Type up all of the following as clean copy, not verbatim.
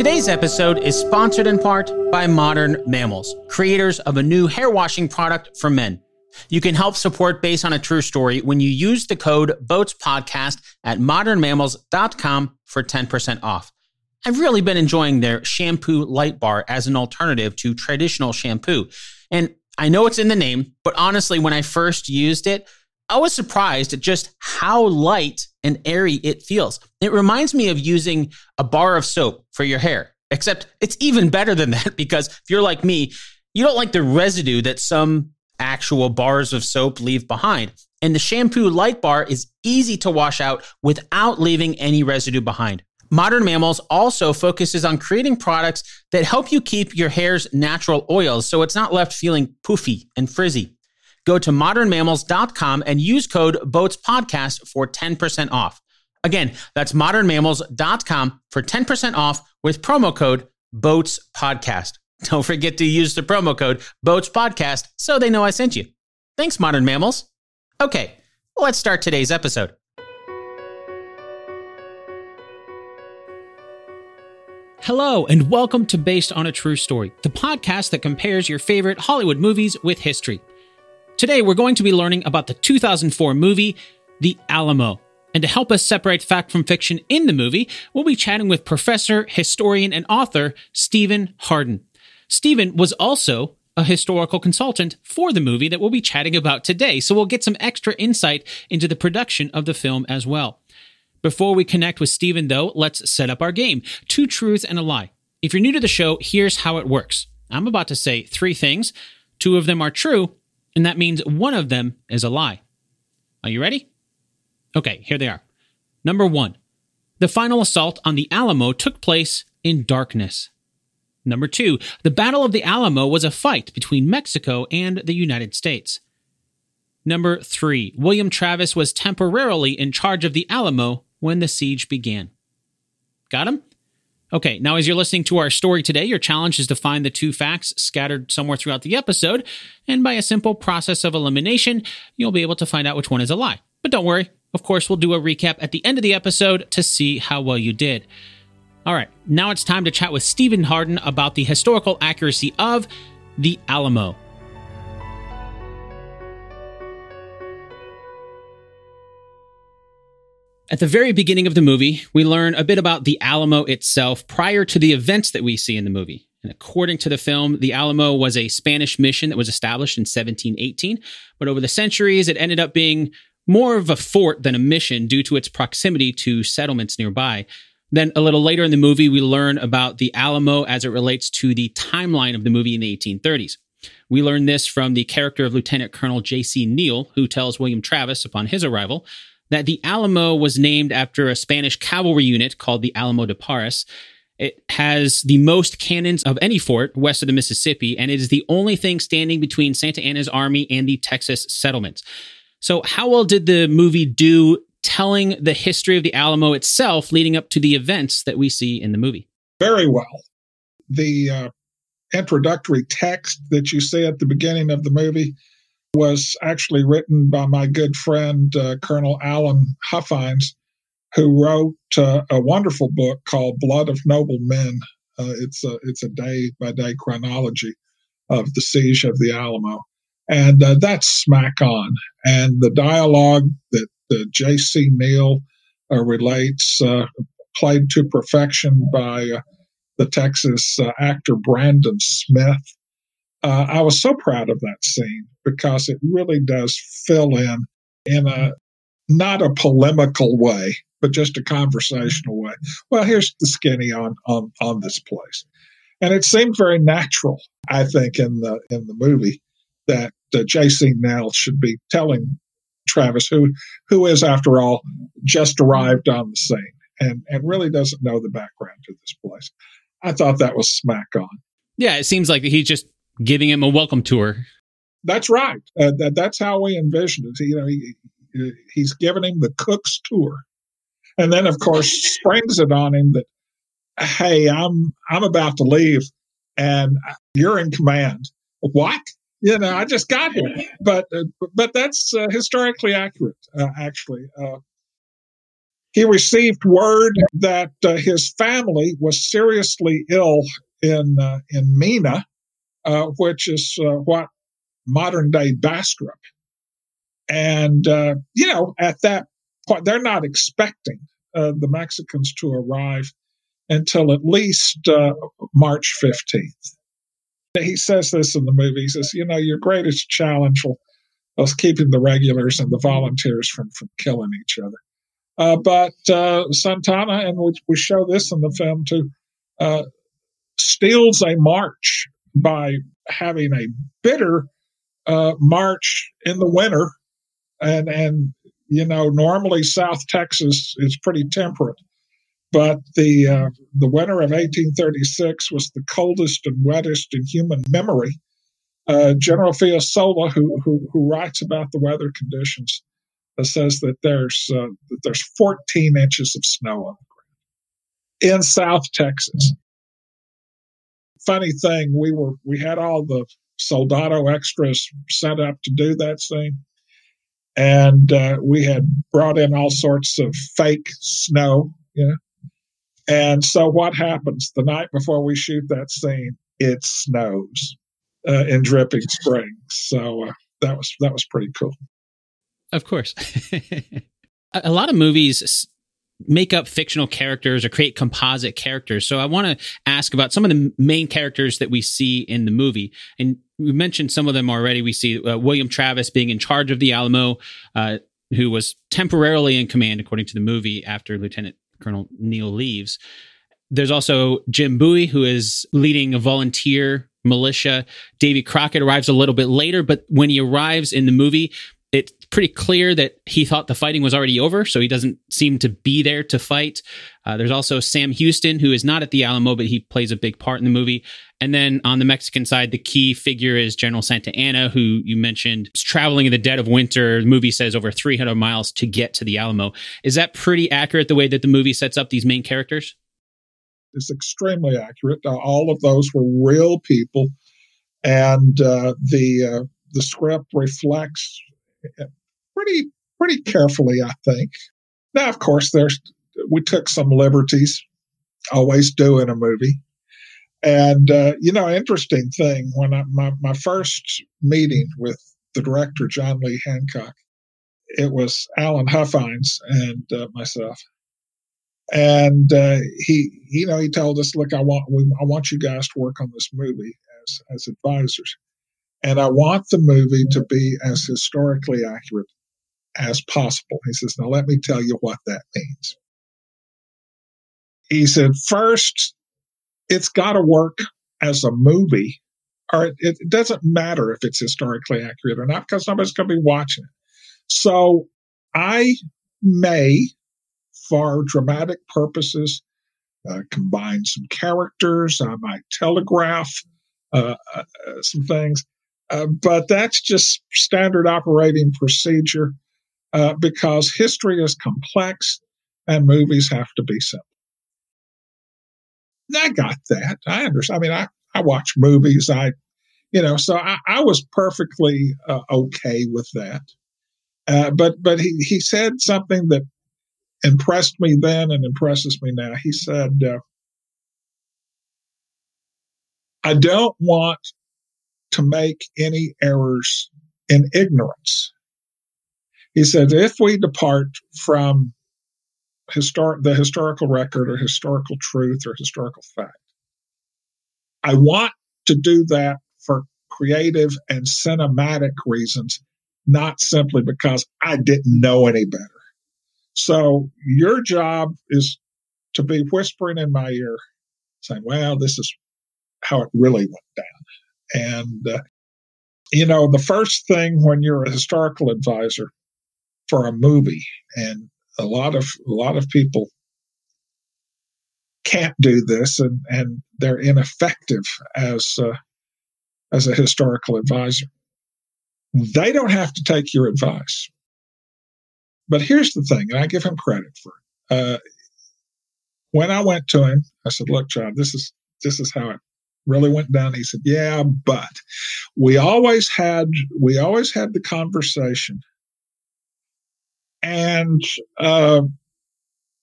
Today's episode is sponsored in part by Modern Mammals, creators of a new hair washing product for men. You can help support Based on a True Story when you use the code BOATSPODCAST at modernmammals.com for 10% off. I've really been enjoying their shampoo light bar as an alternative to traditional shampoo. And I know it's in the name, but honestly, when I first used it, I was surprised at just how light and airy it feels. It reminds me of using a bar of soap for your hair, except it's even better than that because if you're like me, you don't like the residue that some actual bars of soap leave behind. And the shampoo light bar is easy to wash out without leaving any residue behind. Modern Mammals also focuses on creating products that help you keep your hair's natural oils so it's not left feeling poofy and frizzy. Go to modernmammals.com and use code BOATSPODCAST for 10% off. Again, that's modernmammals.com for 10% off with promo code BOATSPODCAST. Don't forget to use the promo code BOATSPODCAST so they know I sent you. Thanks, Modern Mammals. Okay, let's start today's episode. Hello, and welcome to Based on a True Story, the podcast that compares your favorite Hollywood movies with history. Today, we're going to be learning about the 2004 movie, The Alamo. And to help us separate fact from fiction in the movie, we'll be chatting with professor, historian, and author Stephen Hardin. Stephen was also a historical consultant for the movie that we'll be chatting about today, so we'll get some extra insight into the production of the film as well. Before we connect with Stephen, though, let's set up our game. 2 truths and a lie. If you're new to the show, here's how it works. I'm about to say 3 things. 2 of them are true, and that means 1 of them is a lie. Are you ready? Okay, here they are. Number 1. The final assault on the Alamo took place in darkness. Number 2. The Battle of the Alamo was a fight between Mexico and the United States. Number 3. William Travis was temporarily in charge of the Alamo when the siege began. Got him? Okay, now as you're listening to our story today, your challenge is to find the 2 facts scattered somewhere throughout the episode, and by a simple process of elimination, you'll be able to find out which one is a lie. But don't worry, of course, we'll do a recap at the end of the episode to see how well you did. All right, now it's time to chat with Stephen Hardin about the historical accuracy of The Alamo. At the very beginning of the movie, we learn a bit about the Alamo itself prior to the events that we see in the movie. And according to the film, the Alamo was a Spanish mission that was established in 1718, but over the centuries, it ended up being more of a fort than a mission due to its proximity to settlements nearby. Then a little later in the movie, we learn about the Alamo as it relates to the timeline of the movie in the 1830s. We learn this from the character of Lieutenant Colonel J.C. Neal, who tells William Travis upon his arrival that the Alamo was named after a Spanish cavalry unit called the Alamo de Parras. It has the most cannons of any fort west of the Mississippi, and it is the only thing standing between Santa Anna's army and the Texas settlements. So how well did the movie do telling the history of the Alamo itself leading up to the events that we see in the movie? Very well. The introductory text that you see at the beginning of the movie was actually written by my good friend, Colonel Alan Huffines, who wrote a wonderful book called Blood of Noble Men. It's a day-by-day chronology of the siege of the Alamo. And that's smack on. And the dialogue that J.C. Neal relates, played to perfection by the Texas actor Brandon Smith. I was so proud of that scene because it really does fill in a not a polemical way, but just a conversational way. Well, here's the skinny on this place, and it seemed very natural. I think in the movie that J.C. Neal should be telling Travis, who is after all just arrived on the scene and really doesn't know the background to this place. I thought that was smack on. Yeah, it seems like he's just giving him a welcome tour. That's right. That's how we envisioned it. He's giving him the cook's tour, and then of course springs it on him that, hey, I'm about to leave, and you're in command. What? I just got here. But that's historically accurate. Actually, he received word that his family was seriously ill in Mina, which is what modern day Bastrop. And, at that point, they're not expecting the Mexicans to arrive until at least March 15th. He says this in the movie. He says, your greatest challenge was keeping the regulars and the volunteers from killing each other. But Santana, and we show this in the film too, steals a march by having a bitter march in the winter. And normally South Texas is pretty temperate. But the winter of 1836 was the coldest and wettest in human memory. General Fiasola, who writes about the weather conditions, says that there's 14 inches of snow on the ground in South Texas. Funny thing, we had all the soldado extras set up to do that scene, and we had brought in all sorts of fake snow, And so what happens the night before we shoot that scene? It snows in Dripping Springs. So that was pretty cool. Of course. A lot of movies make up fictional characters or create composite characters. So I want to ask about some of the main characters that we see in the movie. And we mentioned some of them already. We see William Travis being in charge of the Alamo, who was temporarily in command, according to the movie, after Lieutenant Colonel Neal leaves. There's also Jim Bowie, who is leading a volunteer militia. Davy Crockett arrives a little bit later, but when he arrives in the movie, it's pretty clear that he thought the fighting was already over, so he doesn't seem to be there to fight. There's also Sam Houston, who is not at the Alamo, but he plays a big part in the movie. And then on the Mexican side, the key figure is General Santa Anna, who you mentioned is traveling in the dead of winter. The movie says over 300 miles to get to the Alamo. Is that pretty accurate, the way that the movie sets up these main characters? It's extremely accurate. All of those were real people, and the script reflects pretty carefully, I think. Now, of course, we took some liberties, always do in a movie. And, interesting thing, when my first meeting with the director, John Lee Hancock, it was Alan Huffines and myself. And he told us, look, I want you guys to work on this movie as advisors. And I want the movie to be as historically accurate as possible. He says, now let me tell you what that means. He said, first, it's got to work as a movie, or it doesn't matter if it's historically accurate or not, because nobody's going to be watching it. So I may, for dramatic purposes, combine some characters. I might telegraph some things. But that's just standard operating procedure because history is complex and movies have to be simple. And I got that. I understand. I mean, I watch movies. So I was perfectly okay with that. But he said something that impressed me then and impresses me now. He said, I don't want to make any errors in ignorance. He said, if we depart from the historical record or historical truth or historical fact, I want to do that for creative and cinematic reasons, not simply because I didn't know any better. So your job is to be whispering in my ear, saying, well, this is how it really went down. And, the first thing when you're a historical advisor for a movie, and a lot of people can't do this, and they're ineffective as a historical advisor. They don't have to take your advice. But here's the thing, and I give him credit for it. When I went to him, I said, look, John, this is how it really went down. He said, yeah, but we always had the conversation. And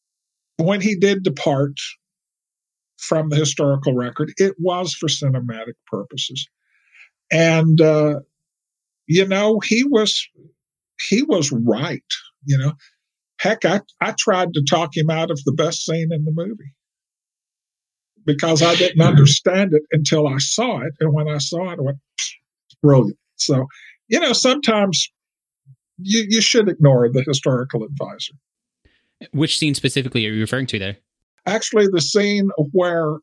when he did depart from the historical record, it was for cinematic purposes. And, he was right. Heck, I tried to talk him out of the best scene in the movie because I didn't understand it until I saw it. And when I saw it, I went, brilliant. So, sometimes you should ignore the historical advisor. Which scene specifically are you referring to there? Actually, the scene where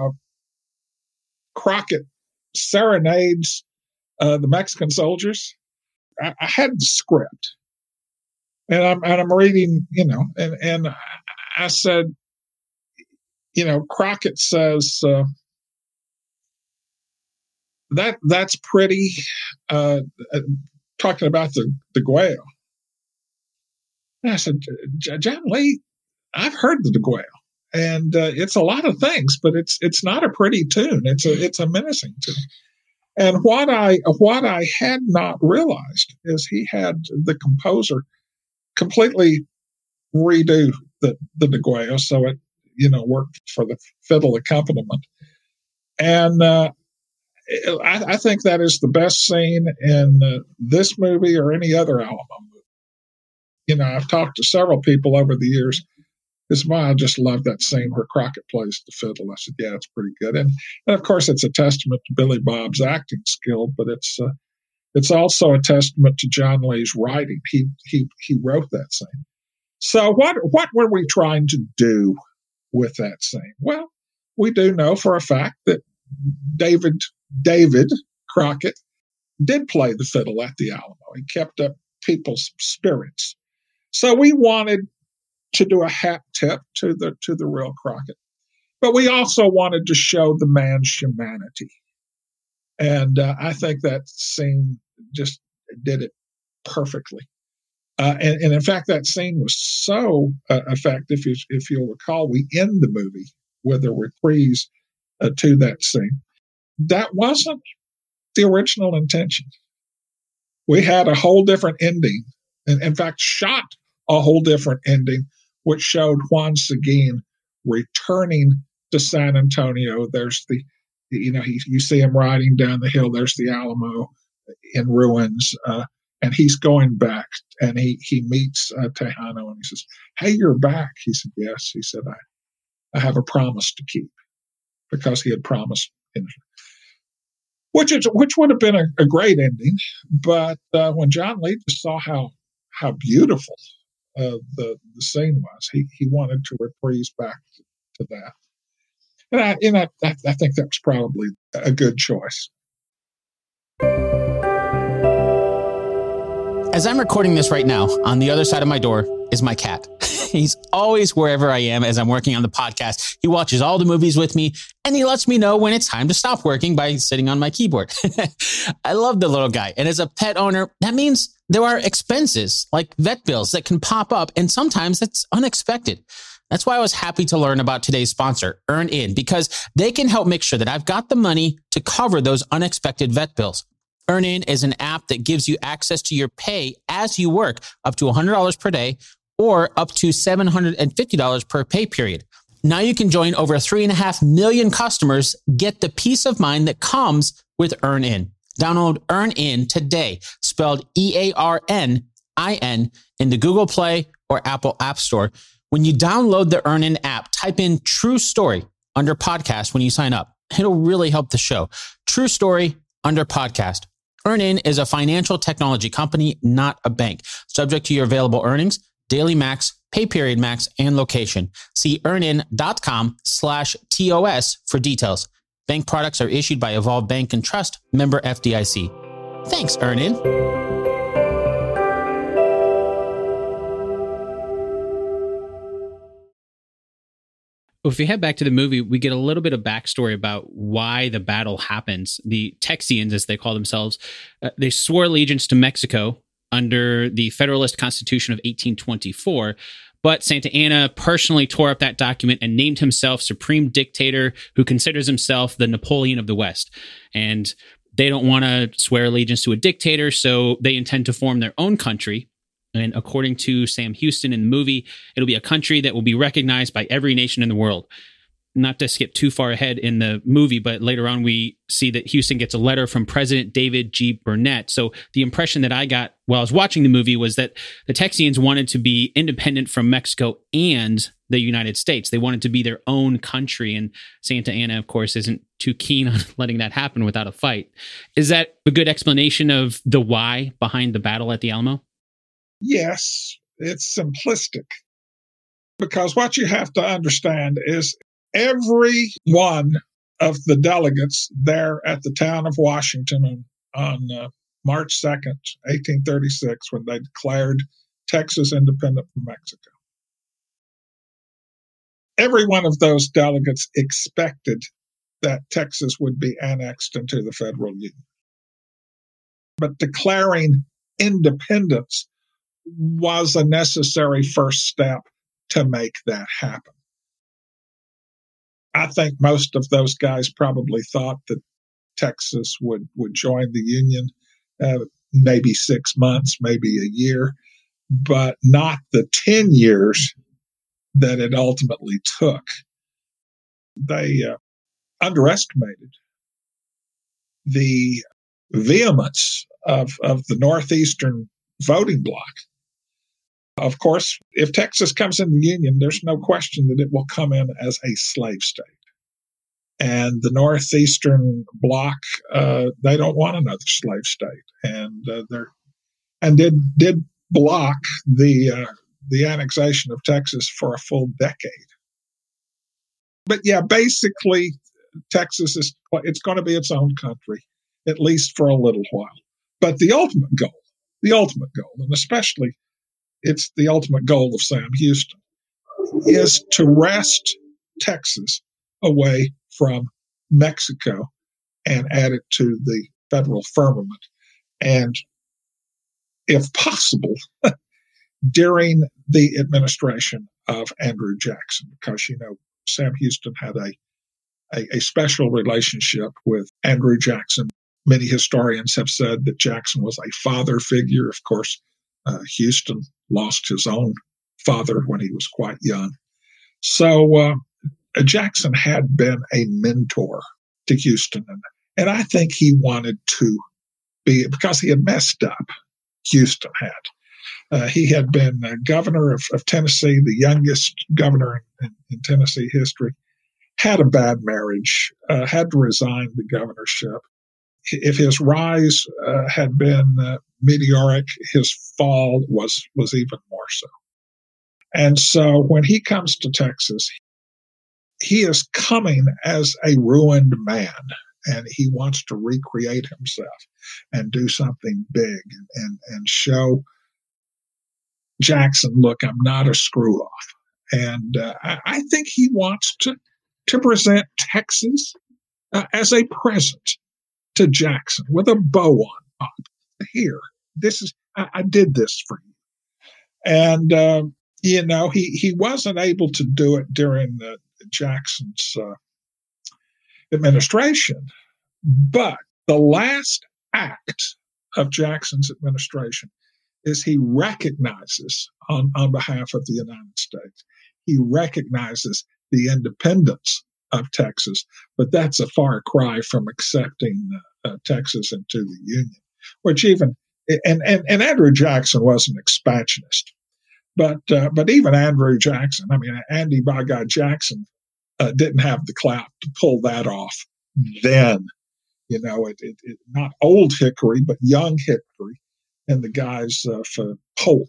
Crockett serenades the Mexican soldiers. I had the script, and I'm reading, and I said, Crockett says that's pretty. Talking about the Deguello. And I said, John Lee, I've heard the Deguello, and it's a lot of things, but it's not a pretty tune. It's a menacing tune. And what I had not realized is he had the composer completely redo the Deguello, so it worked for the fiddle accompaniment. And I think that is the best scene in this movie or any other Alamo movie. I've talked to several people over the years. This is why I just love that scene where Crockett plays the fiddle. I said, yeah, it's pretty good. And of course, it's a testament to Billy Bob's acting skill, but it's also a testament to John Lee's writing. He wrote that scene. So what were we trying to do with that scene? Well, we do know for a fact that David Crockett did play the fiddle at the Alamo. He kept up people's spirits. So we wanted to do a hat tip to the real Crockett, but we also wanted to show the man's humanity, and I think that scene just did it perfectly. And in fact, that scene was so effective. If you'll recall, we end the movie with a reprise to that scene. That wasn't the original intention. We had a whole different ending, and in fact, shot a whole different ending, which showed Juan Seguin returning to San Antonio. There's you see him riding down the hill. There's the Alamo in ruins, and he's going back. And he meets Tejano, and he says, "Hey, you're back." He said, "Yes." He said, "I have a promise to keep," because he had promised, which would have been a great ending. But when John Lee just saw how beautiful the scene was, he wanted to reprise back to that, and I think that was probably a good choice. As I'm recording this right now, on the other side of my door is my cat. He's always wherever I am as I'm working on the podcast. He watches all the movies with me, and he lets me know when it's time to stop working by sitting on my keyboard. I love the little guy. And as a pet owner, that means there are expenses like vet bills that can pop up, and sometimes it's unexpected. That's why I was happy to learn about today's sponsor, EarnIn, because they can help make sure that I've got the money to cover those unexpected vet bills. EarnIn is an app that gives you access to your pay as you work, up to $100 per day or up to $750 per pay period. Now you can join over 3.5 million customers, get the peace of mind that comes with EarnIn. Download EarnIn today, spelled EARNIN, in the Google Play or Apple App Store. When you download the EarnIn app, type in True Story under podcast when you sign up. It'll really help the show. True Story under podcast. EarnIn is a financial technology company, not a bank. Subject to your available earnings, daily max, pay period max, and location. See earnin.com/TOS for details. Bank products are issued by Evolve Bank and Trust, member FDIC. Thanks, EarnIn. If we head back to the movie, we get a little bit of backstory about why the battle happens. The Texians, as they call themselves, they swore allegiance to Mexico under the Federalist Constitution of 1824. But Santa Anna personally tore up that document and named himself Supreme Dictator, who considers himself the Napoleon of the West. And they don't want to swear allegiance to a dictator, so they intend to form their own country. And according to Sam Houston in the movie, it'll be a country that will be recognized by every nation in the world. Not to skip too far ahead in the movie, but later on we see that Houston gets a letter from President David G. Burnett. So the impression that I got while I was watching the movie was that the Texians wanted to be independent from Mexico and the United States. They wanted to be their own country. And Santa Anna, of course, isn't too keen on letting that happen without a fight. Is that a good explanation of the why behind the battle at the Alamo? Yes, it's simplistic. Because what you have to understand is every one of the delegates there at the town of Washington on March 2nd, 1836, when they declared Texas independent from Mexico, every one of those delegates expected that Texas would be annexed into the federal union. But declaring independence was a necessary first step to make that happen. I think most of those guys probably thought that Texas would join the Union, maybe 6 months, maybe a year, but not the 10 years that it ultimately took. They underestimated the vehemence of the Northeastern voting bloc. Of course, if Texas comes in the Union, there's no question that it will come in as a slave state. And the Northeastern bloc, they don't want another slave state, and did block the annexation of Texas for a full decade. But yeah, basically, Texas it's going to be its own country, at least for a little while. But the ultimate goal, and especially it's the ultimate goal of Sam Houston, is to wrest Texas away from Mexico and add it to the federal firmament. And if possible, during the administration of Andrew Jackson, because, Sam Houston had a special relationship with Andrew Jackson. Many historians have said that Jackson was a father figure. Of course, Houston lost his own father when he was quite young. So Jackson had been a mentor to Houston. And I think he wanted to be, because he had messed up, Houston had. He had been governor of Tennessee, the youngest governor in Tennessee history, had a bad marriage, had to resign the governorship. If his rise had been meteoric, his fall was even more so. And so when he comes to Texas, he is coming as a ruined man, and he wants to recreate himself and do something big and show Jackson, look, I'm not a screw off. And I think he wants to present Texas as a present to Jackson with a bow on top. Here, I did this for you. And, he wasn't able to do it during Jackson's administration. But the last act of Jackson's administration is he recognizes, on behalf of the United States, he recognizes the independence of Texas, but that's a far cry from accepting Texas into the Union, which even, and Andrew Jackson was an expansionist, but even Andrew Jackson, Andy by God Jackson, didn't have the clout to pull that off then. Not old Hickory, but young Hickory, and the guys for Polk,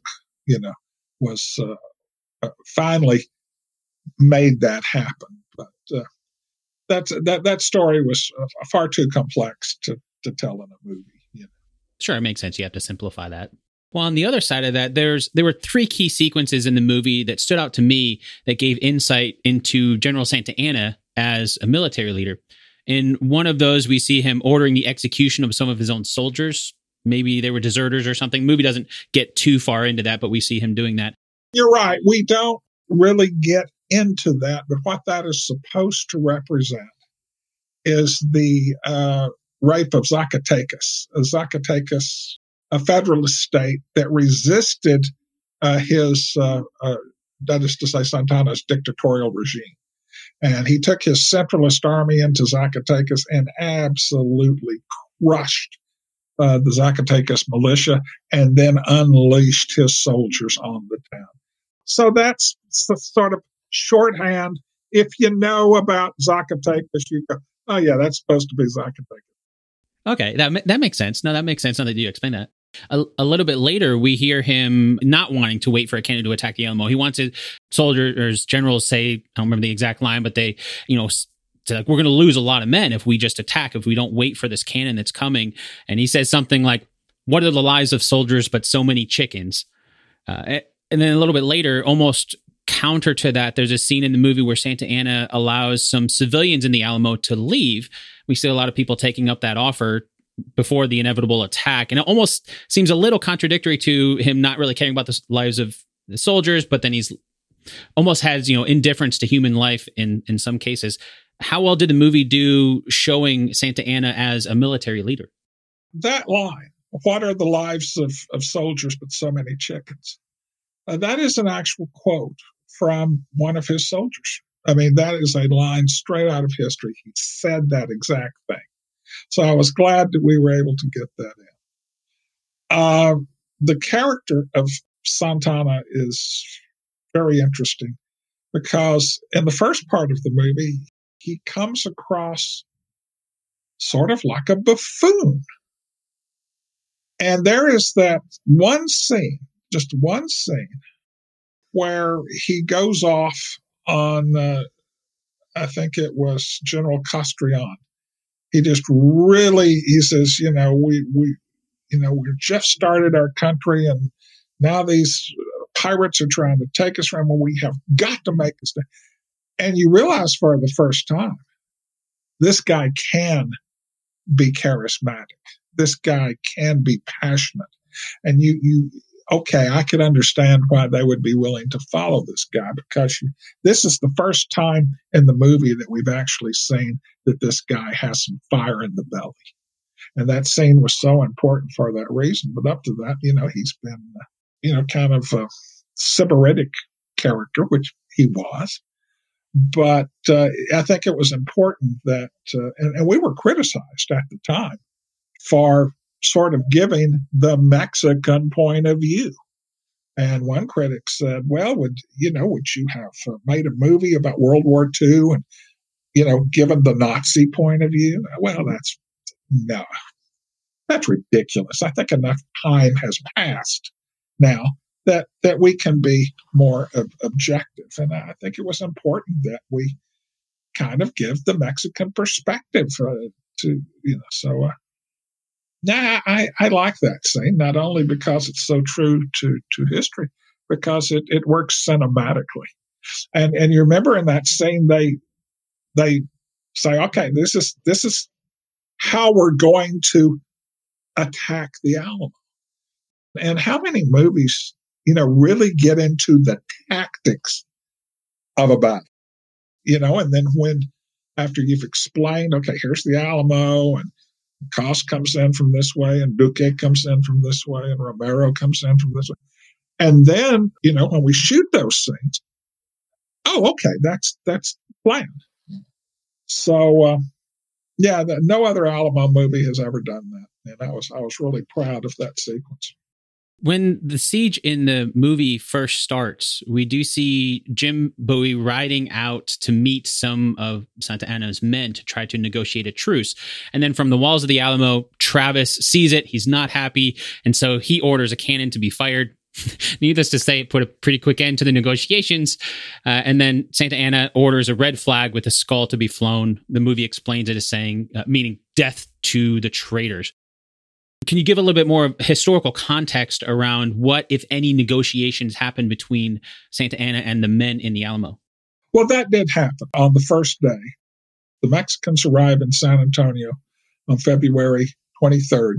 was finally made that happen. But that story was far too complex to tell in a movie. Sure, it makes sense. You have to simplify that. Well, on the other side of that, there were three key sequences in the movie that stood out to me that gave insight into General Santa Anna as a military leader. In one of those, we see him ordering the execution of some of his own soldiers. Maybe they were deserters or something. The movie doesn't get too far into that, but we see him doing that. You're right. We don't really get into that, but what that is supposed to represent is the rape of Zacatecas. Zacatecas a federalist state that resisted his, that is to say, Santana's dictatorial regime. And he took his centralist army into Zacatecas and absolutely crushed the Zacatecas militia, and then unleashed his soldiers on the town. So that's sort of shorthand. If you know about Zacatecas, you go, oh yeah, that's supposed to be Zacatecas. Okay, that makes sense. No, that makes sense now that you explain that. A little bit later, we hear him not wanting to wait for a cannon to attack the Alamo. He wanted soldiers, generals say, I don't remember the exact line, but they, like, we're going to lose a lot of men if we just attack, if we don't wait for this cannon that's coming. And he says something like, what are the lives of soldiers but so many chickens? And then a little bit later, almost counter to that, there's a scene in the movie where Santa Anna allows some civilians in the Alamo to leave. We see a lot of people taking up that offer before the inevitable attack. And it almost seems a little contradictory to him not really caring about the lives of the soldiers, but then he's almost has, indifference to human life in some cases. How well did the movie do showing Santa Anna as a military leader? That line, what are the lives of soldiers but so many chickens? That is an actual quote from one of his soldiers. I mean, that is a line straight out of history. He said that exact thing. So I was glad that we were able to get that in. The character of Santana is very interesting because in the first part of the movie, he comes across sort of like a buffoon. And there is that one scene, just one scene, where he goes off on, I think it was General Castrillon. He just really, he says, we just started our country and now these pirates are trying to take us from where we have got to make this. And you realize for the first time, this guy can be charismatic. This guy can be passionate. And okay, I could understand why they would be willing to follow this guy because this is the first time in the movie that we've actually seen that this guy has some fire in the belly. And that scene was so important for that reason. But up to that, he's been, kind of a sybaritic character, which he was. But I think it was important that, and we were criticized at the time for sort of giving the Mexican point of view. And one critic said, well, would you have made a movie about World War II and, given the Nazi point of view? Well, that's ridiculous. I think enough time has passed now that we can be more objective. And I think it was important that we kind of give the Mexican perspective I like that scene, not only because it's so true to history, because it works cinematically. And you remember in that scene, they say, okay, this is how we're going to attack the Alamo. And how many movies, really get into the tactics of a battle, and then after you've explained, okay, here's the Alamo and Cost comes in from this way, and Duque comes in from this way, and Romero comes in from this way. And then, when we shoot those scenes, oh, okay, that's planned. So, no other Alamo movie has ever done that, and I was really proud of that sequence. When the siege in the movie first starts, we do see Jim Bowie riding out to meet some of Santa Anna's men to try to negotiate a truce. And then from the walls of the Alamo, Travis sees it. He's not happy. And so he orders a cannon to be fired. Needless to say, it put a pretty quick end to the negotiations. And then Santa Anna orders a red flag with a skull to be flown. The movie explains it as saying, meaning death to the traitors. Can you give a little bit more historical context around what, if any, negotiations happened between Santa Anna and the men in the Alamo? Well, that did happen on the first day. The Mexicans arrived in San Antonio on February 23rd,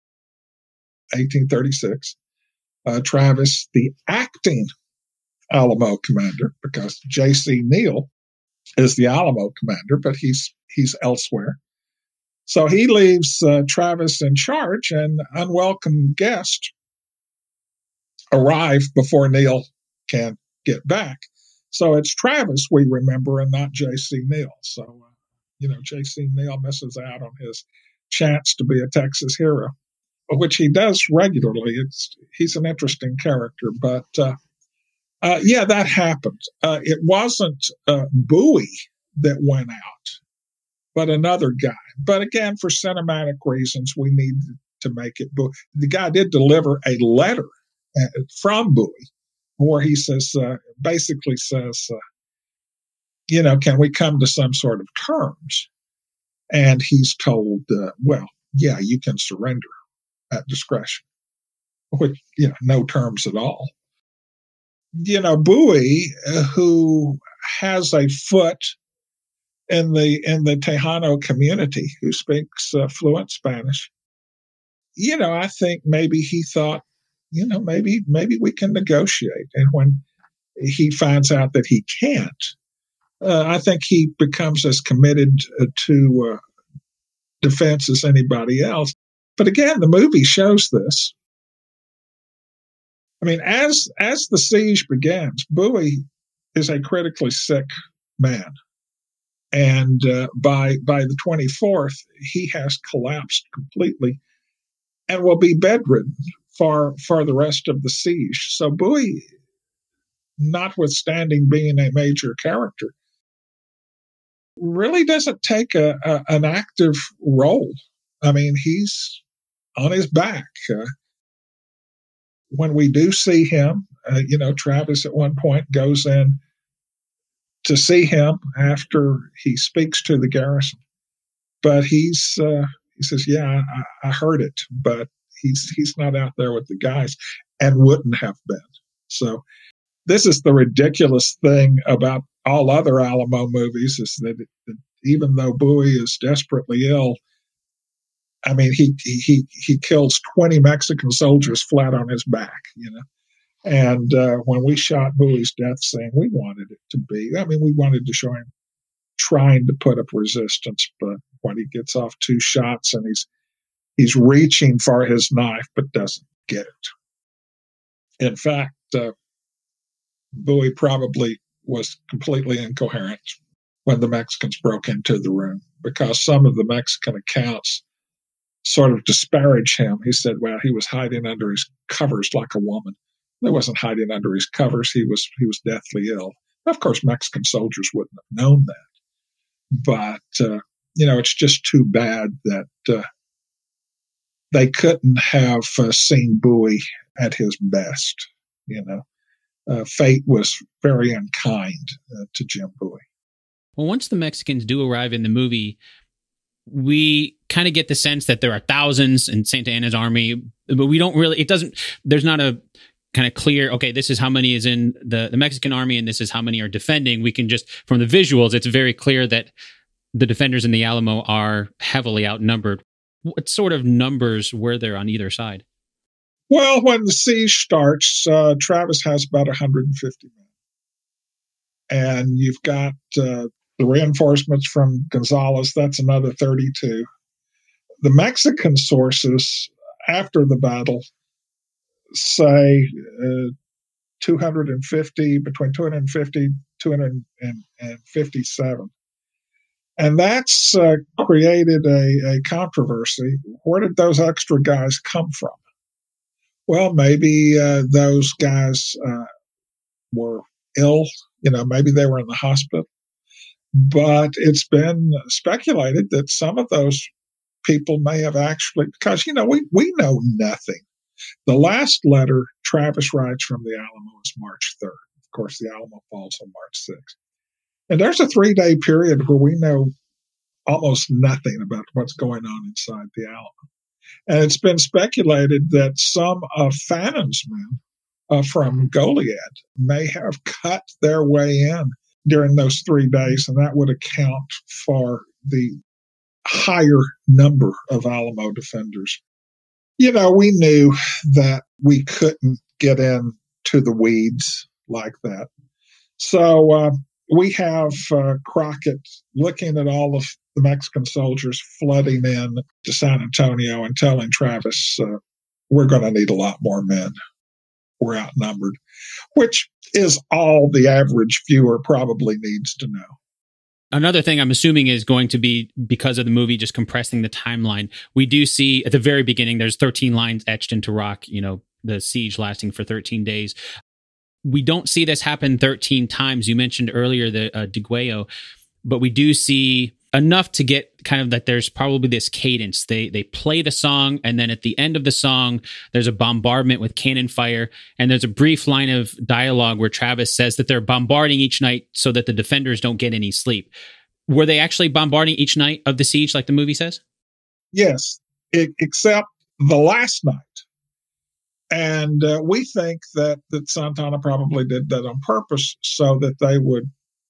1836. Travis, the acting Alamo commander, because J.C. Neal is the Alamo commander, but he's elsewhere. So he leaves Travis in charge, and unwelcome guests arrive before Neil can get back. So it's Travis we remember and not J.C. Neal. So, J.C. Neal misses out on his chance to be a Texas hero, which he does regularly. He's an interesting character. But, that happened. It wasn't Bowie that went out, but another guy. But again, for cinematic reasons, we need to make it Bowie. The guy did deliver a letter from Bowie where he basically says, can we come to some sort of terms? And he's told, you can surrender at discretion, which, no terms at all. Bowie, who has a foot in the Tejano community, who speaks fluent Spanish, I think maybe he thought, maybe we can negotiate. And when he finds out that he can't, I think he becomes as committed to defense as anybody else. But again, the movie shows this. I mean, as the siege begins, Bowie is a critically sick man. And by the 24th, he has collapsed completely and will be bedridden for the rest of the siege. So Bowie, notwithstanding being a major character, really doesn't take an active role. I mean, he's on his back. When we do see him, Travis at one point goes in to see him after he speaks to the garrison. But he says, I heard it, but he's not out there with the guys and wouldn't have been. So this is the ridiculous thing about all other Alamo movies, is that even though Bowie is desperately ill, I mean, he kills 20 Mexican soldiers flat on his back, And when we shot Bowie's death scene, we wanted it to be, we wanted to show him trying to put up resistance, but when he gets off 2 shots and he's reaching for his knife but doesn't get it. In fact, Bowie probably was completely incoherent when the Mexicans broke into the room, because some of the Mexican accounts sort of disparage him. He said, well, he was hiding under his covers like a woman. He wasn't hiding under his covers. He was deathly ill. Of course, Mexican soldiers wouldn't have known that. But, it's just too bad that they couldn't have seen Bowie at his best. Fate was very unkind to Jim Bowie. Well, once the Mexicans do arrive in the movie, we kind of get the sense that there are thousands in Santa Anna's army, but we don't really, there's not a kind of clear, okay, this is how many is in the Mexican army and this is how many are defending. We can just, from the visuals, it's very clear that the defenders in the Alamo are heavily outnumbered. What sort of numbers were there on either side? Well, when the siege starts, Travis has about 150 men. And you've got the reinforcements from Gonzales, that's another 32. The Mexican sources, after the battle, say 250, between 250, 257. And that's created a controversy. Where did those extra guys come from? Well, maybe those guys were ill. Maybe they were in the hospital. But it's been speculated that some of those people may have actually, because, we know nothing. The last letter Travis writes from the Alamo is March 3rd. Of course, the Alamo falls on March 6th. And there's a 3-day period where we know almost nothing about what's going on inside the Alamo. And it's been speculated that some of Fannon's men from Goliad may have cut their way in during those 3 days, and that would account for the higher number of Alamo defenders. We knew that we couldn't get into the weeds like that. So we have Crockett looking at all of the Mexican soldiers flooding in to San Antonio and telling Travis, we're going to need a lot more men. We're outnumbered, which is all the average viewer probably needs to know. Another thing I'm assuming is going to be, because of the movie just compressing the timeline, we do see at the very beginning, there's 13 lines etched into rock, the siege lasting for 13 days. We don't see this happen 13 times. You mentioned earlier the Degüello, but we do see enough to get kind of that there's probably this cadence. They play the song, and then at the end of the song, there's a bombardment with cannon fire, and there's a brief line of dialogue where Travis says that they're bombarding each night so that the defenders don't get any sleep. Were they actually bombarding each night of the siege like the movie says? Yes, except the last night. And we think that Santana probably did that on purpose so that they would,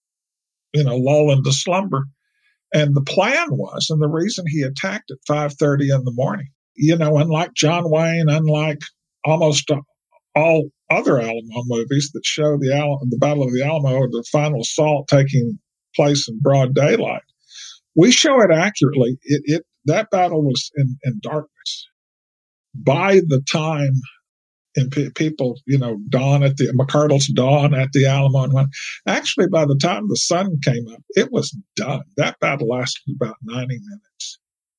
lull into slumber. And the plan was, and the reason he attacked at 5:30 in the morning, unlike John Wayne, unlike almost all other Alamo movies that show the Battle of the Alamo or the final assault taking place in broad daylight, we show it accurately. That battle was in darkness. By the time, and people, McCardle's dawn at the Alamo. And actually, by the time the sun came up, it was done. That battle lasted about 90 minutes.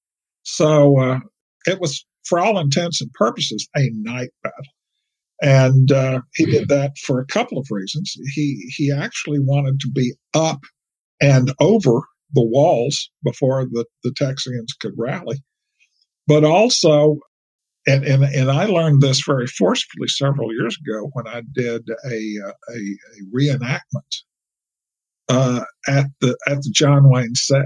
So it was, for all intents and purposes, a night battle. And he did that for a couple of reasons. He actually wanted to be up and over the walls before the Texians could rally. But also, and I learned this very forcefully several years ago when I did a reenactment at the John Wayne set.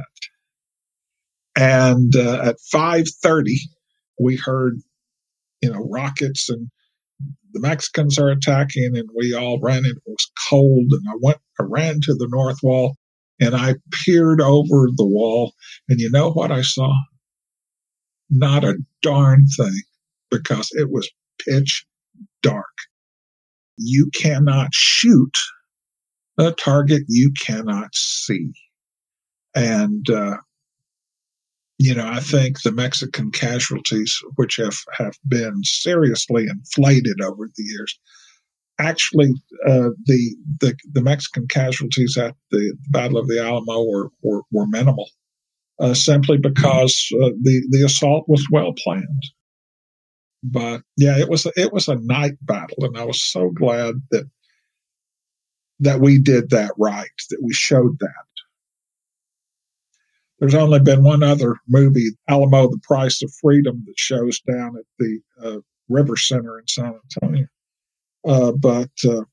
And at 5:30, we heard, rockets, and the Mexicans are attacking, and we all ran. It was cold, and I ran to the north wall, and I peered over the wall, and you know what I saw? Not a darn thing, because it was pitch dark. You cannot shoot a target you cannot see. And, I think the Mexican casualties, which have been seriously inflated over the years, actually, the Mexican casualties at the Battle of the Alamo were minimal, simply because the assault was well planned. But yeah, it was a night battle, and I was so glad that we did that right, that we showed that. There's only been one other movie, Alamo: The Price of Freedom, that shows down at the River Center in San Antonio. But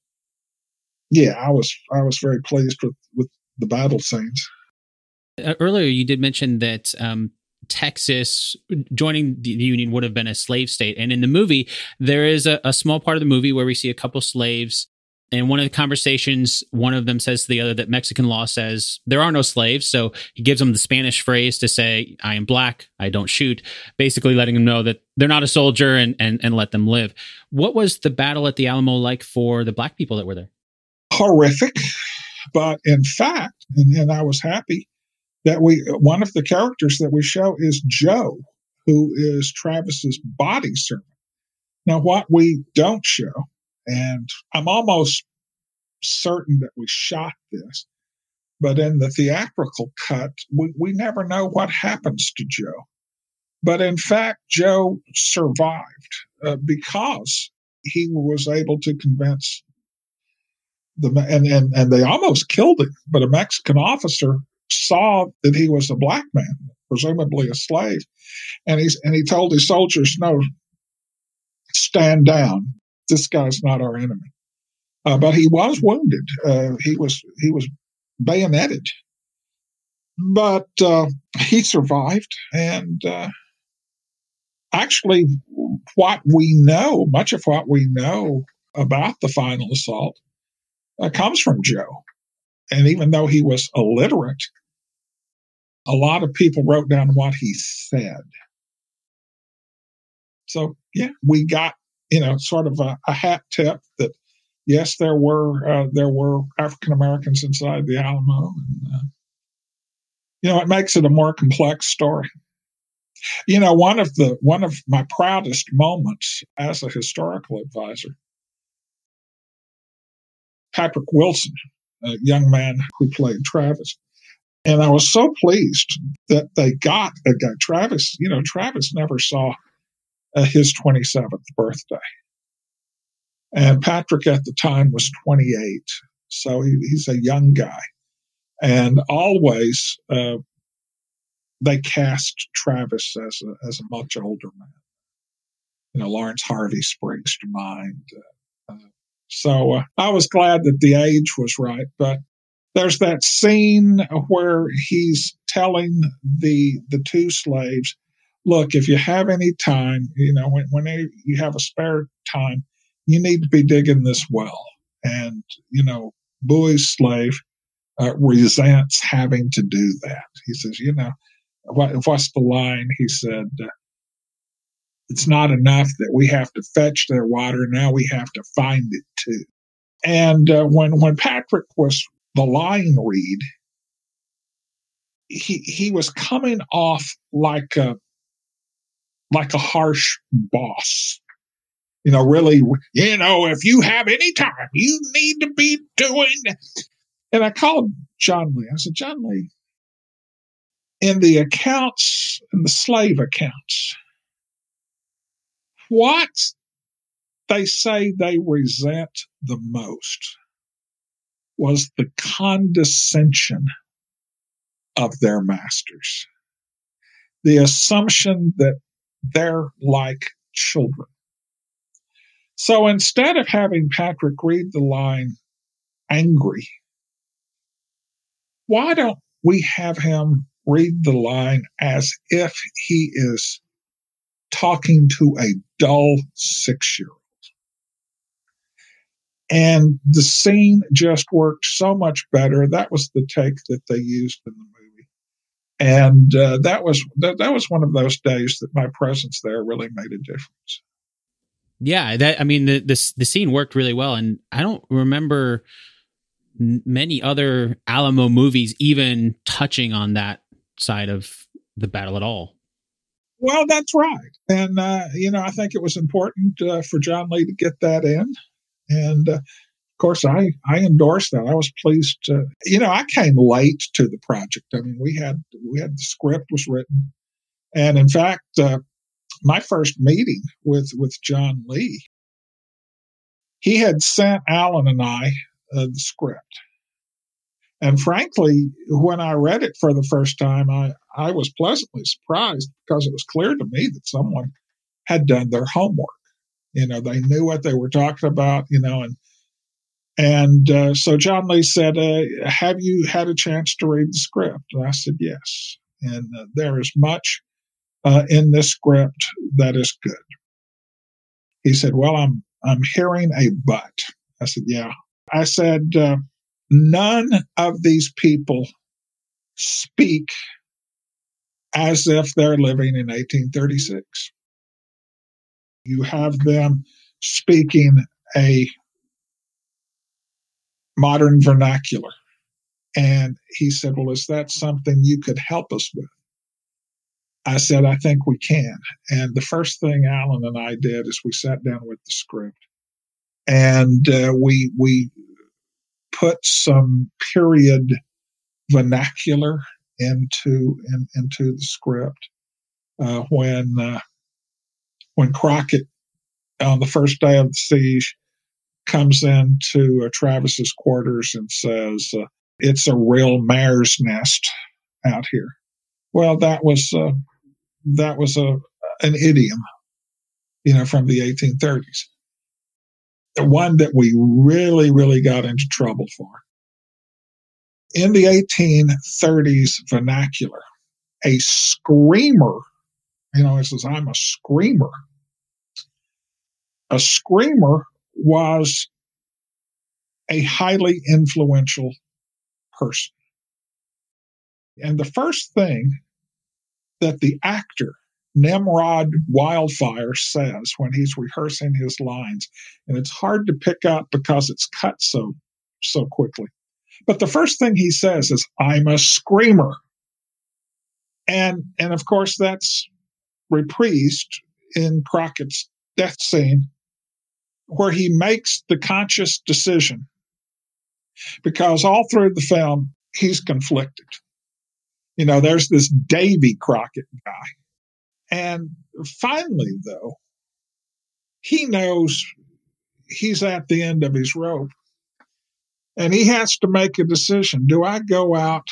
I was very pleased with the battle scenes. Earlier, you did mention that Texas joining the Union would have been a slave state. And in the movie, there is a small part of the movie where we see a couple slaves. And one of the conversations, one of them says to the other that Mexican law says there are no slaves. So he gives them the Spanish phrase to say, I am black, I don't shoot, basically letting them know that they're not a soldier and let them live. What was the battle at the Alamo like for the black people that were there? Horrific. But in fact, and I was happy that one of the characters that we show is Joe, who is Travis's body servant. Now, what we don't show, and I'm almost certain that we shot this, but in the theatrical cut, we never know what happens to Joe. But in fact, Joe survived because he was able to convince and they almost killed him, but a Mexican officer saw that he was a black man, presumably a slave, and he told his soldiers, "No, stand down. This guy's not our enemy." But he was wounded. He was bayoneted, but he survived. And actually, much of what we know about the final assault comes from Joe. And even though he was illiterate, a lot of people wrote down what he said. So, yeah, we got, sort of a hat tip that yes, there were African Americans inside the Alamo, and it makes it a more complex story. One of my proudest moments as a historical advisor, Patrick Wilson, a young man who played Travis, and I was so pleased that they got a guy. Travis never saw his 27th birthday, and Patrick at the time was 28, so he's a young guy, and always. They cast Travis as a much older man. Lawrence Harvey springs to mind. So I was glad that the age was right. But there's that scene where he's telling the two slaves, look, if you have any time, when you have a spare time, you need to be digging this well. And, Bowie's slave resents having to do that. He says, what's the line? He said, it's not enough that we have to fetch their water. Now we have to find it too. And when Patrick was the line read, he was coming off like a harsh boss. Really, if you have any time, you need to be doing. And I called John Lee. I said, John Lee, in the slave accounts, what they say they resent the most was the condescension of their masters, the assumption that they're like children. So instead of having Patrick read the line angry, why don't we have him read the line as if he is talking to a dull 6-year-old? And the scene just worked so much better. That was the take that they used in the movie. And that was one of those days that my presence there really made a difference. Yeah, the scene worked really well. And I don't remember many other Alamo movies even touching on that side of the battle at all. Well, that's right. And, I think it was important for John Lee to get that in. And, of course, I endorsed that. I was pleased to, I came late to the project. I mean, we had the script was written. And in fact, my first meeting with John Lee, he had sent Alan and I the script. And frankly, when I read it for the first time, I was pleasantly surprised because it was clear to me that someone had done their homework. They knew what they were talking about, and so John Lee said, have you had a chance to read the script? And I said, yes. And there is much in this script that is good. He said, well, I'm hearing a but. I said, yeah. I said, none of these people speak as if they're living in 1836. You have them speaking a modern vernacular. And he said, well, is that something you could help us with? I said, I think we can. And the first thing Alan and I did is we sat down with the script. And we put some period vernacular into the script. When Crockett, on the first day of the siege, comes into Travis's quarters and says, it's a real mare's nest out here. Well, that was an idiom, from the 1830s. The one that we really, really got into trouble for. In the 1830s vernacular, a screamer, it says, I'm a screamer. A screamer was a highly influential person. And the first thing that the actor Nimrod Wildfire says when he's rehearsing his lines, and it's hard to pick up because it's cut so quickly. But the first thing he says is, "I'm a screamer." And of course, that's reprised in Crockett's death scene, where he makes the conscious decision, because all through the film, he's conflicted. There's this Davy Crockett guy. And finally, though, he knows he's at the end of his rope. And he has to make a decision. Do I go out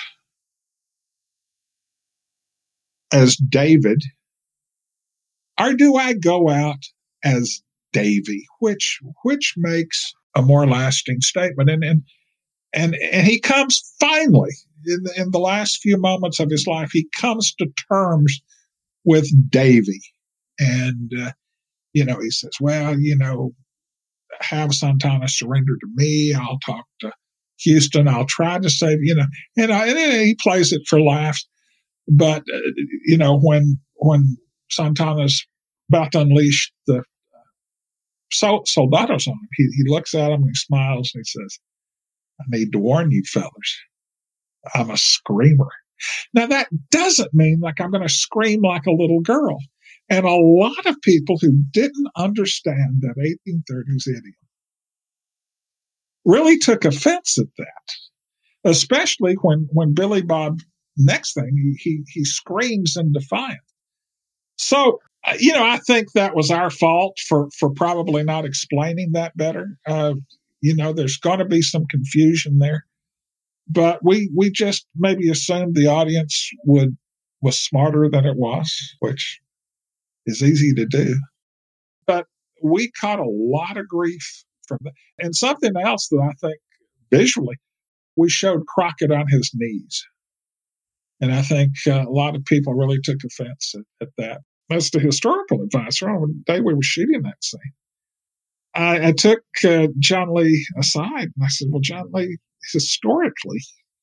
as David, or do I go out as Davy? Which makes a more lasting statement. And he comes finally, in the last few moments of his life, he comes to terms with Davy. And, he says, well, have Santana surrender to me. I'll talk to Houston. I'll try to save, and he plays it for laughs. But, when Santana's about to unleash the soldados on him, he looks at him and he smiles and he says, "I need to warn you fellas, I'm a screamer." Now, that doesn't mean like I'm going to scream like a little girl. And a lot of people who didn't understand that 1830s idiom really took offense at that, especially when Billy Bob, next thing, he screams in defiance. So, I think that was our fault for probably not explaining that better. There's going to be some confusion there. But we just maybe assumed the audience was smarter than it was, which is easy to do. But we caught a lot of grief from that. And something else that I think visually, we showed Crockett on his knees. And I think a lot of people really took offense at that. As the historical advisor, on the day we were shooting that scene, I took John Lee aside and I said, well, John Lee, historically,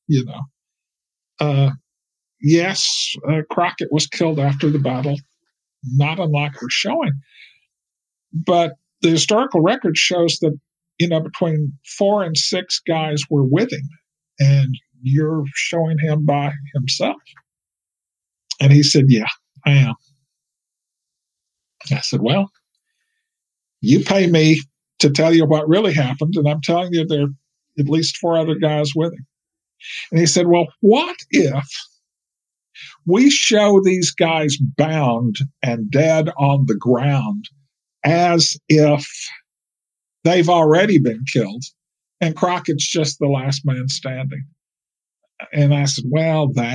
yes, Crockett was killed after the battle, not unlike we're showing. But the historical record shows that, between 4 and 6 guys were with him, and you're showing him by himself. And he said, yeah, I am. I said, well, you pay me to tell you what really happened, and I'm telling you there are at least 4 other guys with him. And he said, well, what if we show these guys bound and dead on the ground as if they've already been killed, and Crockett's just the last man standing? And I said, well, that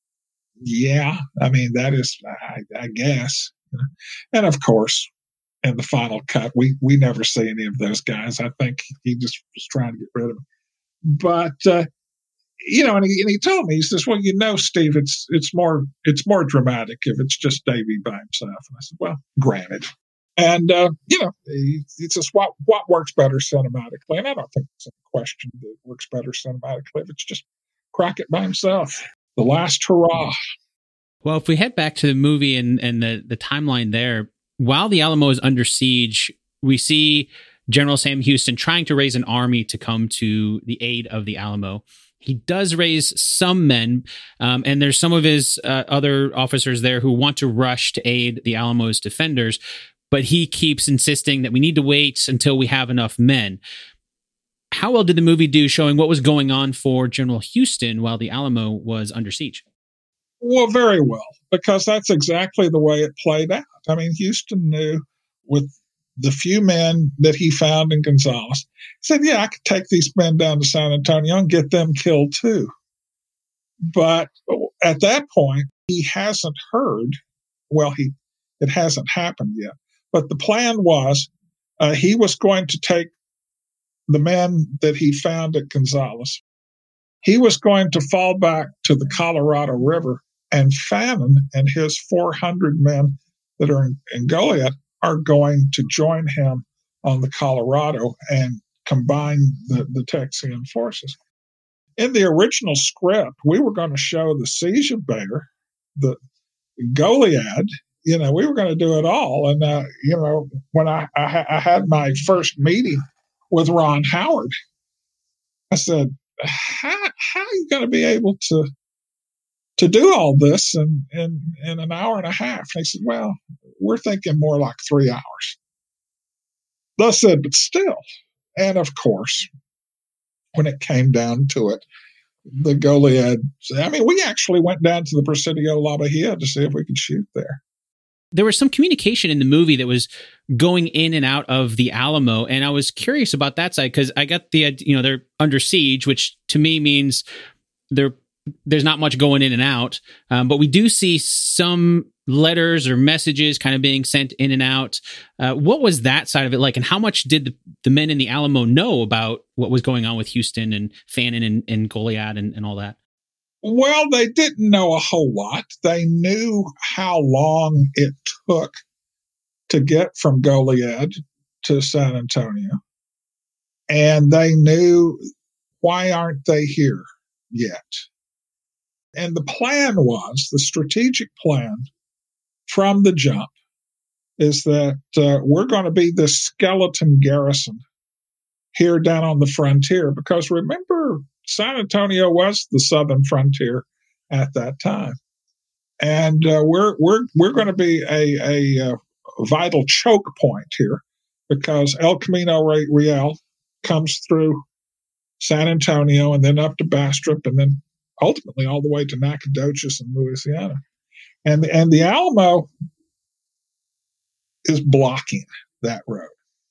is, I guess. And of course, in the final cut, we never see any of those guys. I think he just was trying to get rid of them. But, and he told me, he says, well, Steve, it's more dramatic if it's just Davy by himself. And I said, well, granted. And, he says, what works better cinematically? And I don't think it's a question that works better cinematically if it's just Crockett by himself. The last hurrah. Well, if we head back to the movie and the timeline there, while the Alamo is under siege, we see General Sam Houston trying to raise an army to come to the aid of the Alamo. He does raise some men, and there's some of his other officers there who want to rush to aid the Alamo's defenders, but he keeps insisting that we need to wait until we have enough men. How well did the movie do showing what was going on for General Houston while the Alamo was under siege? Well, very well, because that's exactly the way it played out. I mean, Houston knew with the few men that he found in Gonzales, he said, yeah, I could take these men down to San Antonio and get them killed too. But at that point, he hasn't heard, it hasn't happened yet. But the plan was he was going to take the men that he found at Gonzales. He was going to fall back to the Colorado River, and Fannin and his 400 men that are in Goliad are going to join him on the Colorado and combine the Texian forces. In the original script, we were going to show the siege of Bexar, the Goliad we were going to do it all. And, when I had my first meeting with Ron Howard, I said, how are you going to be able to do all this in an hour and a half? And he said, well, we're thinking more like 3 hours. I said, but still. And of course, when it came down to it, the Goliad, we actually went down to the Presidio La Bahia to see if we could shoot there. There was some communication in the movie that was going in and out of the Alamo, and I was curious about that side because I got they're under siege, which to me means there's not much going in and out, but we do see some letters or messages kind of being sent in and out. What was that side of it like, and how much did the men in the Alamo know about what was going on with Houston and Fannin and Goliad and all that? Well, they didn't know a whole lot. They knew how long it took to get from Goliad to San Antonio. And they knew, why aren't they here yet? And the strategic plan from the jump is that we're going to be this skeleton garrison here down on the frontier, because remember, San Antonio was the southern frontier at that time. And we're going to be a vital choke point here, because El Camino Real comes through San Antonio and then up to Bastrop and then ultimately all the way to Nacogdoches in Louisiana. And the Alamo is blocking that road.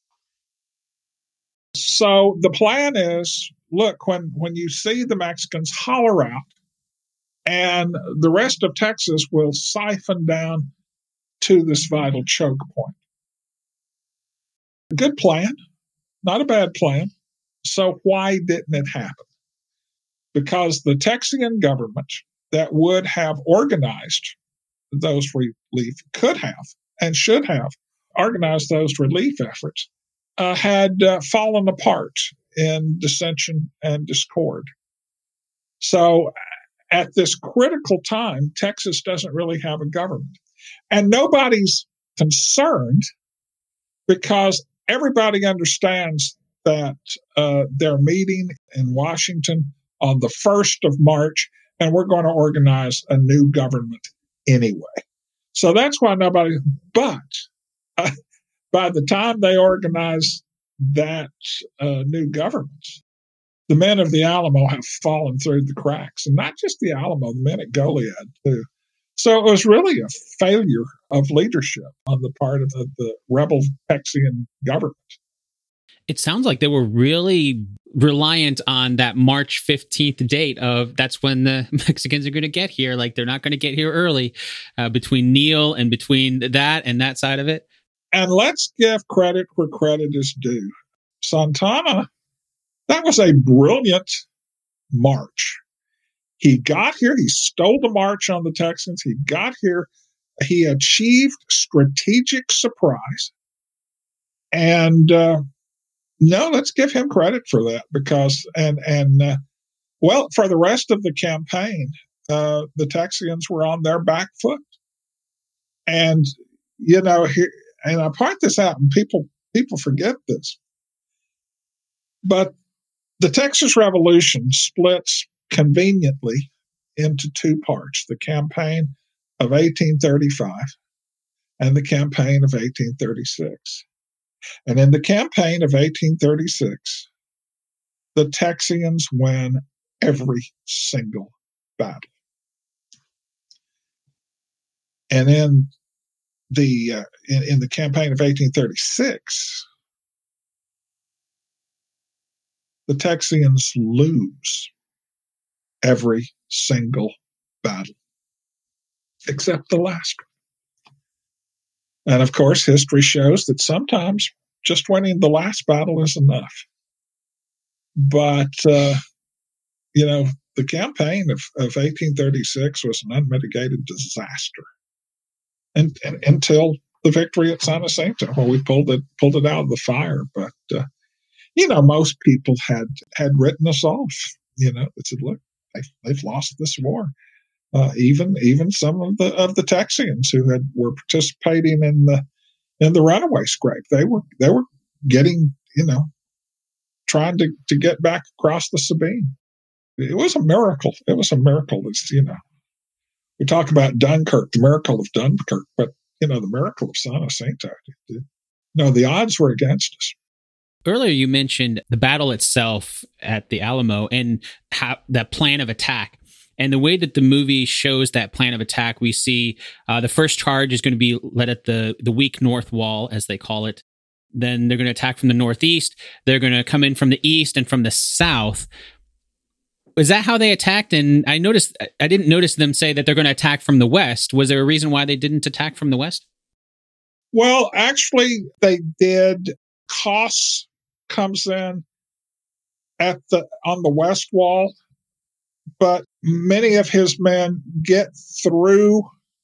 So the plan is, look, when you see the Mexicans, holler out, and the rest of Texas will siphon down to this vital choke point. A good plan, not a bad plan. So why didn't it happen? Because the Texian government that would have organized those relief, could have and should have organized those relief efforts, had fallen apart in dissension and discord. So at this critical time, Texas doesn't really have a government. And nobody's concerned because everybody understands that they're meeting in Washington on the 1st of March, and we're going to organize a new government anyway. So that's why nobody, but by the time they organize that new government, the men of the Alamo have fallen through the cracks, and not just the Alamo, the men at Goliad too. So it was really a failure of leadership on the part of the rebel Texian government. It sounds like they were really reliant on that March 15th date of that's when the Mexicans are going to get here. Like, they're not going to get here early, between Neal and between that and that side of it. And let's give credit where credit is due. Santana, that was a brilliant march. He got here. He stole the march on the Texans. He got here. He achieved strategic surprise. And no, let's give him credit for that, because, well, for the rest of the campaign, the Texians were on their back foot. And, here, and I point this out, and people forget this, but the Texas Revolution splits conveniently into two parts: the campaign of 1835 and the campaign of 1836. And in the campaign of 1836, the Texians win every single battle. And in the campaign of 1836, the Texians lose every single battle, except the last one. And of course, history shows that sometimes just winning the last battle is enough. But, the campaign of 1836 was an unmitigated disaster. And until the victory at San Jacinto, where we pulled it out of the fire. But, most people had written us off. They said, look, they've lost this war. Even some of the Texians who were participating in the runaway scrape. They were getting, trying to get back across the Sabine. It was a miracle. It was a miracle. We talk about Dunkirk, the miracle of Dunkirk, but the miracle of San Jacinto. No, the odds were against us. Earlier, you mentioned the battle itself at the Alamo and how that plan of attack. And the way that the movie shows that plan of attack, we see the first charge is going to be led at the weak north wall, as they call it. Then they're going to attack from the northeast. They're going to come in from the east and from the south. Is that how they attacked? And I didn't notice them say that they're going to attack from the west. Was there a reason why they didn't attack from the west? Well, actually, they did. Koss comes in on the west wall, but many of his men get through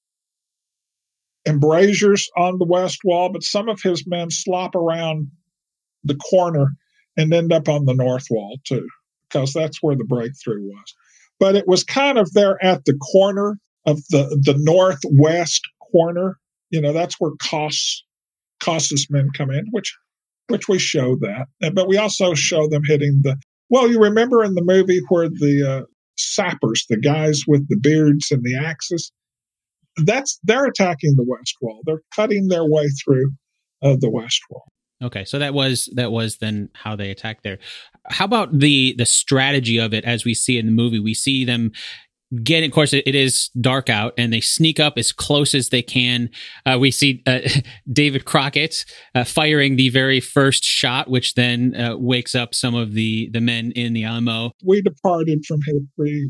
embrasures on the west wall, but some of his men slop around the corner and end up on the north wall too, because that's where the breakthrough was. But it was kind of there at the corner of the northwest corner. That's where Koss's men come in, which we show that. But we also show them hitting you remember in the movie where the sappers, the guys with the beards and the axes, they're attacking the west wall. They're cutting their way through the west wall. Okay, so that was then how they attacked there. How about the strategy of it as we see in the movie? We see them get, of course, it is dark out, and they sneak up as close as they can. We see David Crockett firing the very first shot, which then wakes up some of the men in the Alamo. We departed from history.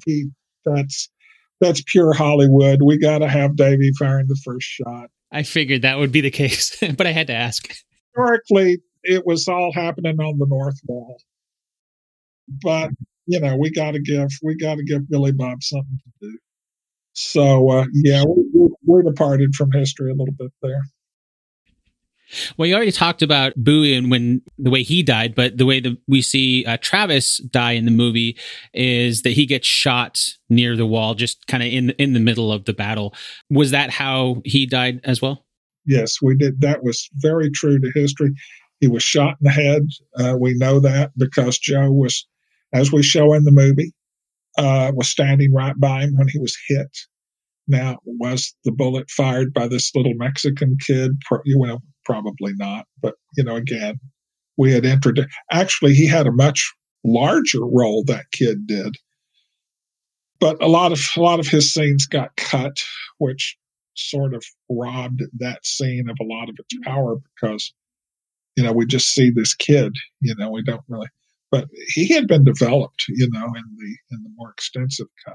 That's pure Hollywood. We got to have Davy firing the first shot. I figured that would be the case, but I had to ask. Historically, it was all happening on the north wall, but we got to give Billy Bob something to do. So we departed from history a little bit there. Well, you already talked about Bowie and the way he died, but the way that we see Travis die in the movie is that he gets shot near the wall, just kind of in the middle of the battle. Was that how he died as well? Yes, we did. That was very true to history. He was shot in the head. We know that because Joe was, as we show in the movie, was standing right by him when he was hit. Now, was the bullet fired by this little Mexican kid? Probably not. But, again, we had entered. Actually, he had a much larger role, that kid did. But a lot of his scenes got cut, which sort of robbed that scene of a lot of its power because, we just see this kid, we don't really. But he had been developed, in the more extensive cut.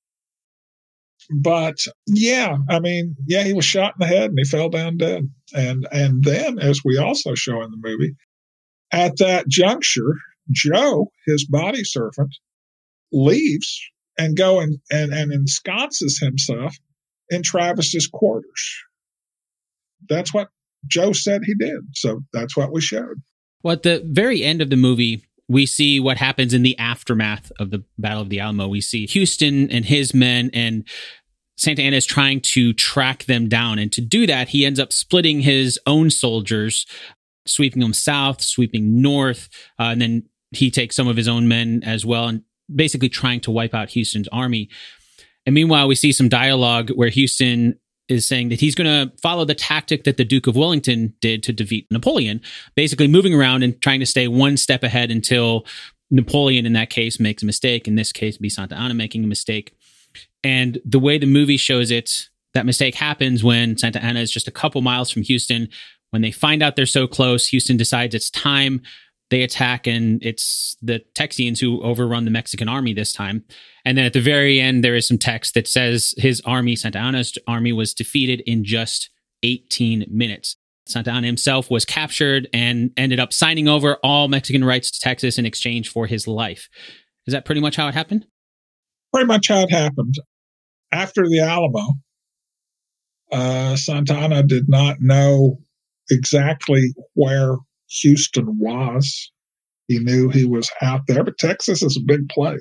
But he was shot in the head and he fell down dead. And then, as we also show in the movie, at that juncture, Joe, his body servant, leaves and go and ensconces himself in Travis's quarters. That's what Joe said he did. So that's what we showed. Well, at the very end of the movie, we see what happens in the aftermath of the Battle of the Alamo. We see Houston and his men, and Santa Anna is trying to track them down. And to do that, he ends up splitting his own soldiers, sweeping them south, sweeping north, and then he takes some of his own men as well, and basically trying to wipe out Houston's army. And meanwhile, we see some dialogue where Houston is saying that he's going to follow the tactic that the Duke of Wellington did to defeat Napoleon, basically moving around and trying to stay one step ahead until Napoleon, in that case, makes a mistake. In this case, be Santa Anna making a mistake. And the way the movie shows it, that mistake happens when Santa Anna is just a couple miles from Houston. When they find out they're so close, Houston decides it's time. They attack, and it's the Texians who overrun the Mexican army this time. And then at the very end, there is some text that says his army, Santa Anna's army, was defeated in just 18 minutes. Santa Anna himself was captured and ended up signing over all Mexican rights to Texas in exchange for his life. Is that pretty much how it happened? Pretty much how it happened. After the Alamo, Santa Anna did not know exactly where Houston was. He knew he was out there, but Texas is a big place.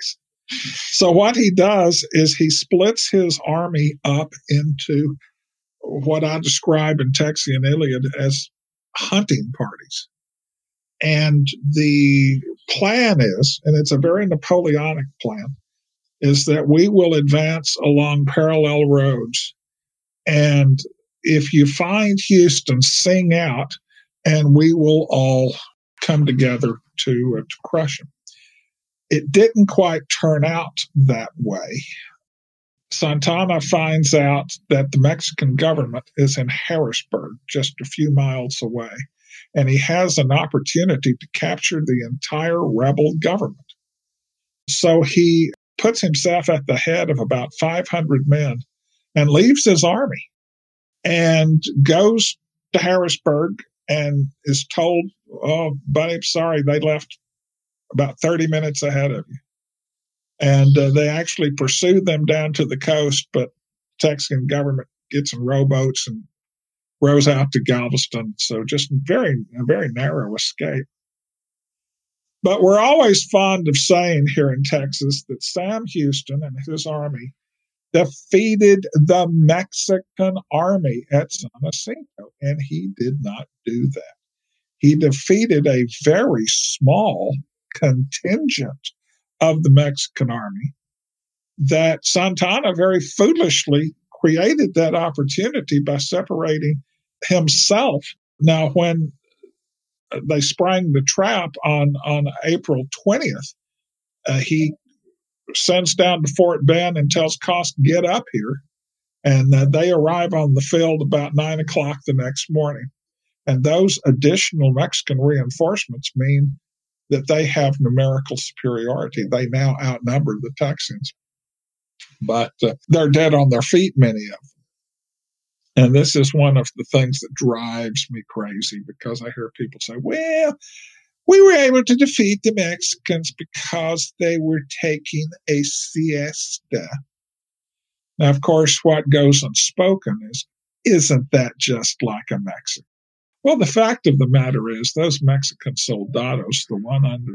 So what he does is he splits his army up into what I describe in Texian Iliad as hunting parties. And the plan is, and it's a very Napoleonic plan, is that we will advance along parallel roads. And if you find Houston, sing out, and we will all come together to crush him. It didn't quite turn out that way. Santana finds out that the Mexican government is in Harrisburg, just a few miles away, and he has an opportunity to capture the entire rebel government. So he puts himself at the head of about 500 men and leaves his army and goes to Harrisburg and is told, "Oh, buddy, sorry, they left about 30 minutes ahead of you." And they actually pursued them down to the coast, but the Texian government gets in rowboats and rows out to Galveston. So just a very narrow escape. But we're always fond of saying here in Texas that Sam Houston and his army defeated the Mexican army at San Jacinto, and he did not do that. He defeated a very small contingent of the Mexican army that Santana very foolishly created that opportunity by separating himself. Now, when they sprang the trap on April 20th, he sends down to Fort Bend and tells Cost, "Get up here." And they arrive on the field about 9 o'clock the next morning. And those additional Mexican reinforcements mean that they have numerical superiority. They now outnumber the Texans. But they're dead on their feet, many of them. And this is one of the things that drives me crazy, because I hear people say, "Well, we were able to defeat the Mexicans because they were taking a siesta." Now, of course, what goes unspoken is, isn't that just like a Mexican? Well, the fact of the matter is, those Mexican soldados, the one under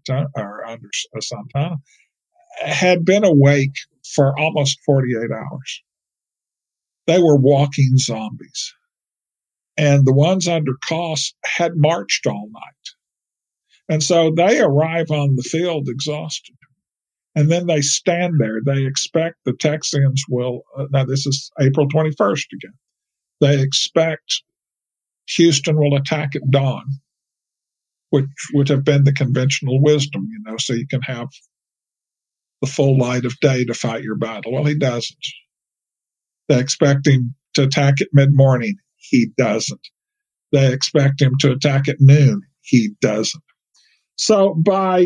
Santana, had been awake for almost 48 hours. They were walking zombies. And the ones under Cost had marched all night. And so they arrive on the field exhausted. And then they stand there. They expect the Texians will, now this is April 21st again, they expect Houston will attack at dawn, which would have been the conventional wisdom, so you can have the full light of day to fight your battle. Well, he doesn't. They expect him to attack at mid-morning. He doesn't. They expect him to attack at noon. He doesn't. So by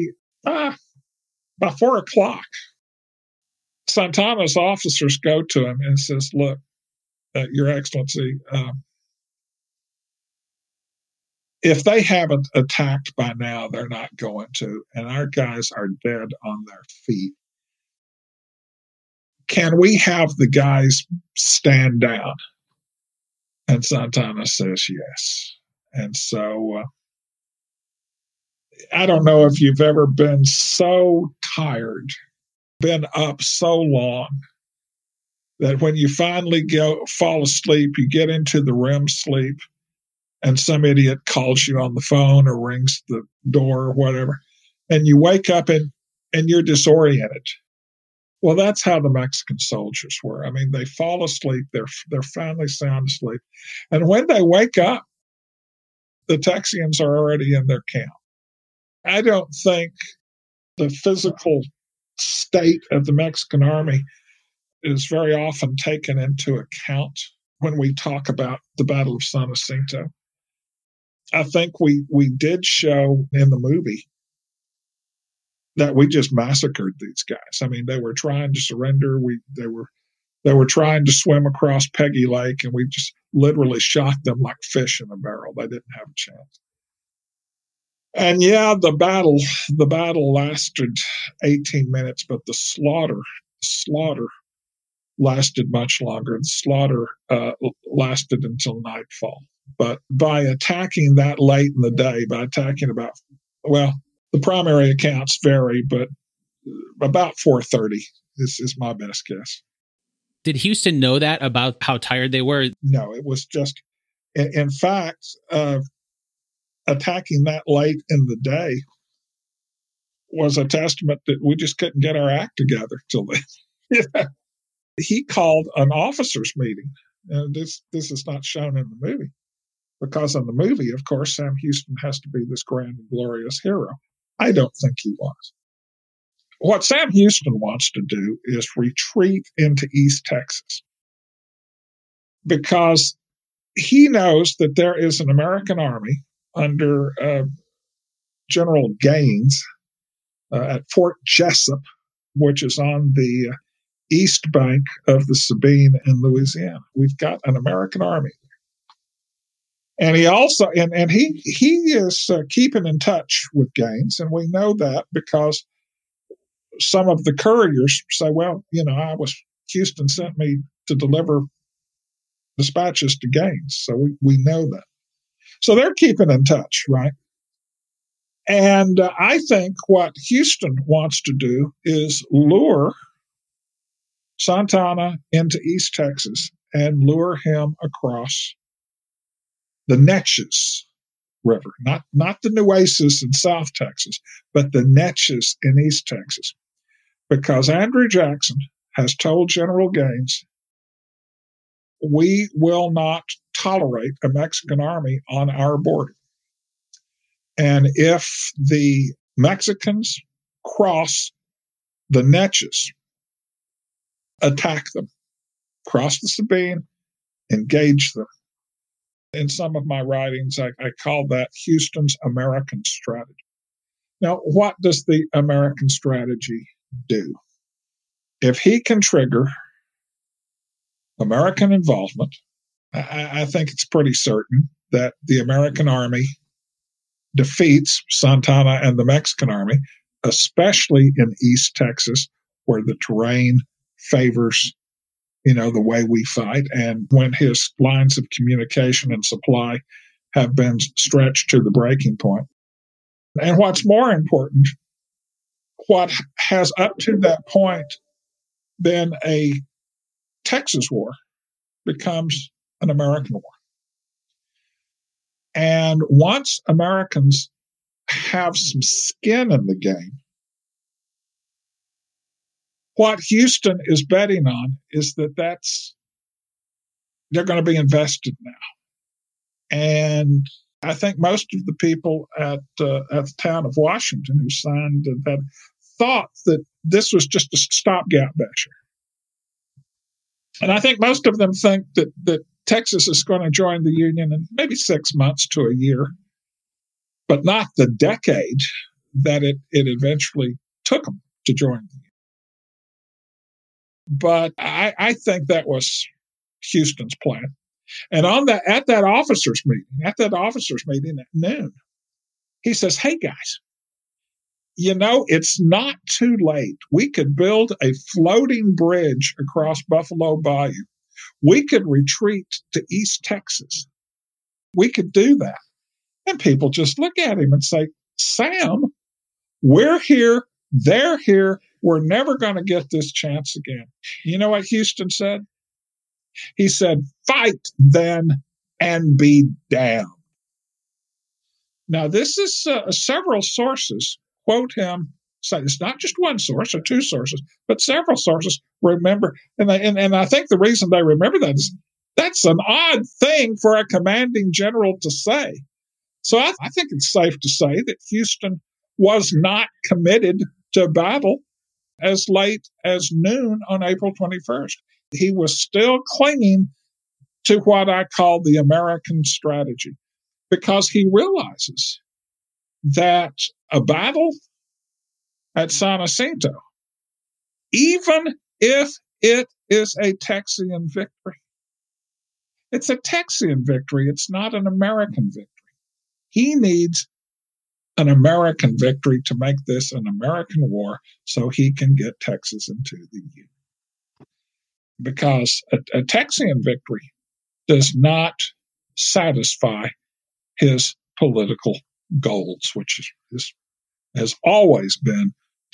4 o'clock, Santana's officers go to him and says, "Look, Your Excellency, if they haven't attacked by now, they're not going to, and our guys are dead on their feet. Can we have the guys stand down?" And Santana says yes. And so I don't know if you've ever been so tired, been up so long, that when you finally fall asleep, you get into the REM sleep, and some idiot calls you on the phone or rings the door or whatever, and you wake up and you're disoriented. Well, that's how the Mexican soldiers were. I mean, they fall asleep, they're finally sound asleep, and when they wake up, the Texians are already in their camp. I don't think the physical state of the Mexican army is very often taken into account when we talk about the Battle of San Jacinto. I think we did show in the movie that we just massacred these guys. I mean, they were trying to surrender. They were trying to swim across Peggy Lake, and we just literally shot them like fish in a barrel. They didn't have a chance. And yeah, the battle lasted 18 minutes, but the slaughter lasted much longer. The slaughter lasted until nightfall. But by attacking that late in the day, by attacking the primary accounts vary, but about 4:30 is my best guess. Did Houston know that about how tired they were? No, it was just, in fact, attacking that late in the day was a testament that we just couldn't get our act together till then. He called an officers' meeting. This is not shown in the movie, because in the movie, of course, Sam Houston has to be this grand and glorious hero. I don't think he was. What Sam Houston wants to do is retreat into East Texas, because he knows that there is an American army under General Gaines at Fort Jessup, which is on the east bank of the Sabine in Louisiana. We've got an American army. And he also, and he is keeping in touch with Gaines, and we know that because some of the couriers say, well, Houston sent me to deliver dispatches to Gaines, so we know that. So they're keeping in touch, right? And I think what Houston wants to do is lure Santana into East Texas and lure him across the Neches River, not the Nueces in South Texas, but the Neches in East Texas, because Andrew Jackson has told General Gaines, we will not tolerate a Mexican army on our border. And if the Mexicans cross the Neches, attack them, cross the Sabine, engage them. In some of my writings, I call that Houston's American strategy. Now, what does the American strategy do? If he can trigger American involvement, I think it's pretty certain that the American army defeats Santana and the Mexican army, especially in East Texas, where the terrain favors, the way we fight, and when his lines of communication and supply have been stretched to the breaking point. And what's more important, what has up to that point been a Texas war becomes an American war. And once Americans have some skin in the game, what Houston is betting on is that they're going to be invested now. And I think most of the people at the town of Washington who signed that thought that this was just a stopgap measure. And I think most of them think that Texas is going to join the Union in maybe 6 months to a year, but not the decade that it eventually took them to join the Union. But I think that was Houston's plan. And at that officers meeting at noon, he says, hey, guys, it's not too late. We could build a floating bridge across Buffalo Bayou. We could retreat to East Texas. We could do that. And people just look at him and say, Sam, we're here. They're here. We're never going to get this chance again. You know what Houston said? He said, fight then and be damned. Now, this is several sources quote him. So it's not just one source or two sources, but several sources remember. And I think the reason they remember that is that's an odd thing for a commanding general to say. So I think it's safe to say that Houston was not committed to battle as late as noon on April 21st. He was still clinging to what I call the American strategy, because he realizes that a battle at San Jacinto, even if it is a Texian victory, it's a Texian victory. It's not an American victory. He needs an American victory to make this an American war so he can get Texas into the Union. Because a Texian victory does not satisfy his political goals, which has always been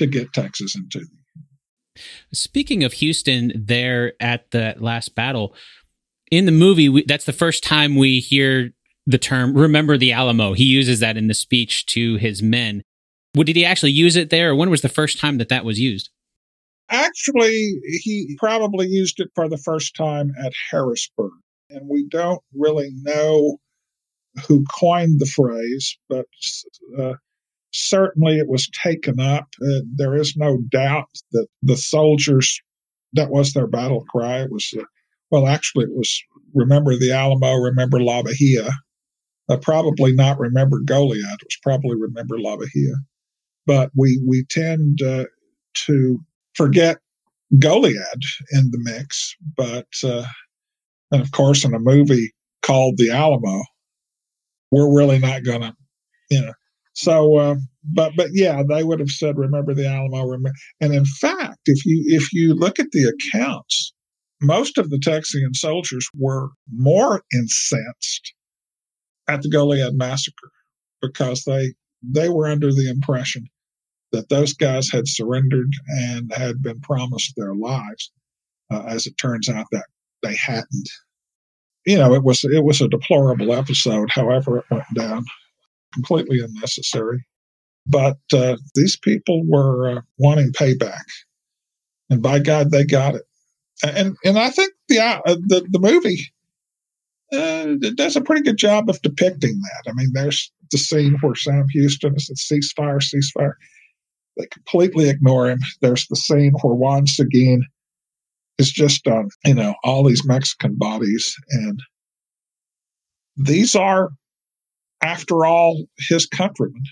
to get Texas into the Speaking of Houston, there at the last battle, in the movie, that's the first time we hear the term "remember the Alamo." He uses that in the speech to his men. Did he actually use it there, or when was the first time that was used? Actually, he probably used it for the first time at Harrisburg. And we don't really know who coined the phrase, but certainly it was taken up. There is no doubt that the soldiers, that was their battle cry. It was, actually, it was remember the Alamo, remember La Bahia. Probably not remember Goliad. It was probably remember La Bahia. But we tend to forget Goliad in the mix. But, and of course, in a movie called The Alamo, we're really not going to, So, but yeah, they would have said, "Remember the Alamo." And in fact, if you look at the accounts, most of the Texian soldiers were more incensed at the Goliad massacre because they were under the impression that those guys had surrendered and had been promised their lives. As it turns out, that they hadn't. It was a deplorable episode. However, it went down. Completely unnecessary. But these people were wanting payback, and by God, they got it. And I think the movie does a pretty good job of depicting that. I mean, there's the scene where Sam Houston says, "Ceasefire, ceasefire." They completely ignore him. There's the scene where Juan Seguin is just on, all these Mexican bodies, and these are, after all, his countrymen.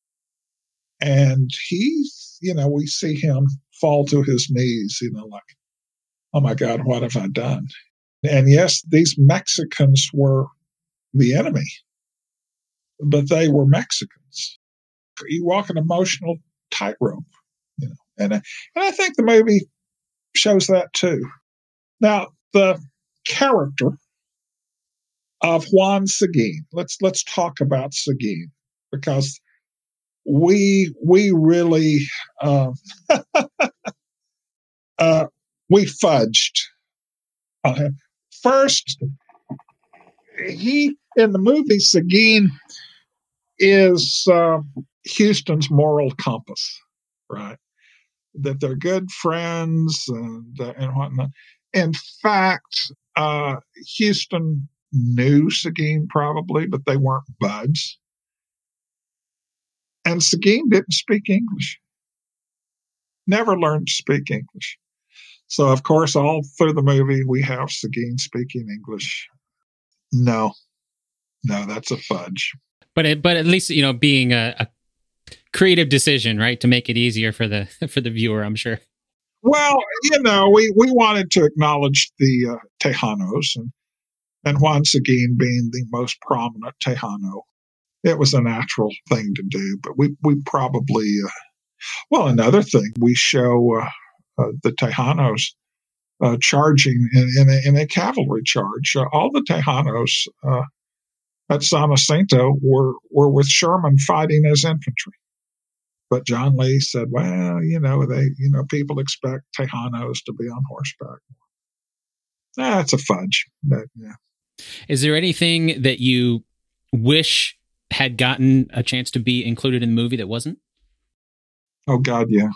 And he's, we see him fall to his knees, like, "Oh my God, what have I done?" And yes, these Mexicans were the enemy, but they were Mexicans. You walk an emotional tightrope, and I think the movie shows that too. Now, the character of Juan Seguin. Let's talk about Seguin, because we really we fudged on him. First, he in the movie Seguin is Houston's moral compass, right? That they're good friends and whatnot. In fact, Houston knew Seguin probably, but they weren't buds. And Seguin didn't speak English. Never learned to speak English. So, of course, all through the movie, we have Seguin speaking English. No, that's a fudge. But at least, being a creative decision, right, to make it easier for the viewer, I'm sure. Well, we wanted to acknowledge the Tejanos, and Juan Seguin being the most prominent Tejano, it was a natural thing to do. But we probably, another thing, we show the Tejanos charging in a cavalry charge. All the Tejanos at San Jacinto were with Sherman fighting as infantry. But John Lee said, "Well, people expect Tejanos to be on horseback." That's a fudge. Yeah. Is there anything that you wish had gotten a chance to be included in the movie that wasn't? Oh God, yeah.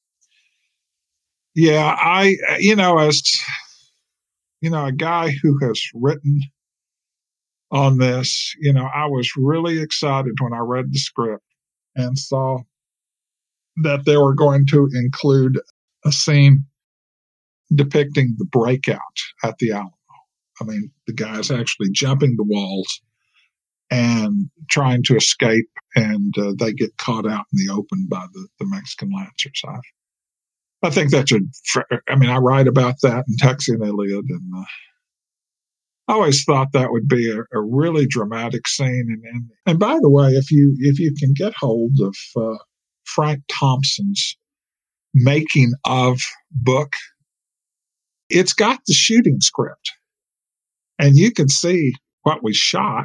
Yeah, as a guy who has written on this, I was really excited when I read the script and saw that they were going to include a scene depicting the breakout at the Alamo. I mean, the guys actually jumping the walls and trying to escape, and they get caught out in the open by the Mexican Lancers. I think that's I write about that in Texian Iliad, and I always thought that would be a really dramatic scene. And by the way, if you can get hold of Frank Thompson's making of book, it's got the shooting script, and you can see what we shot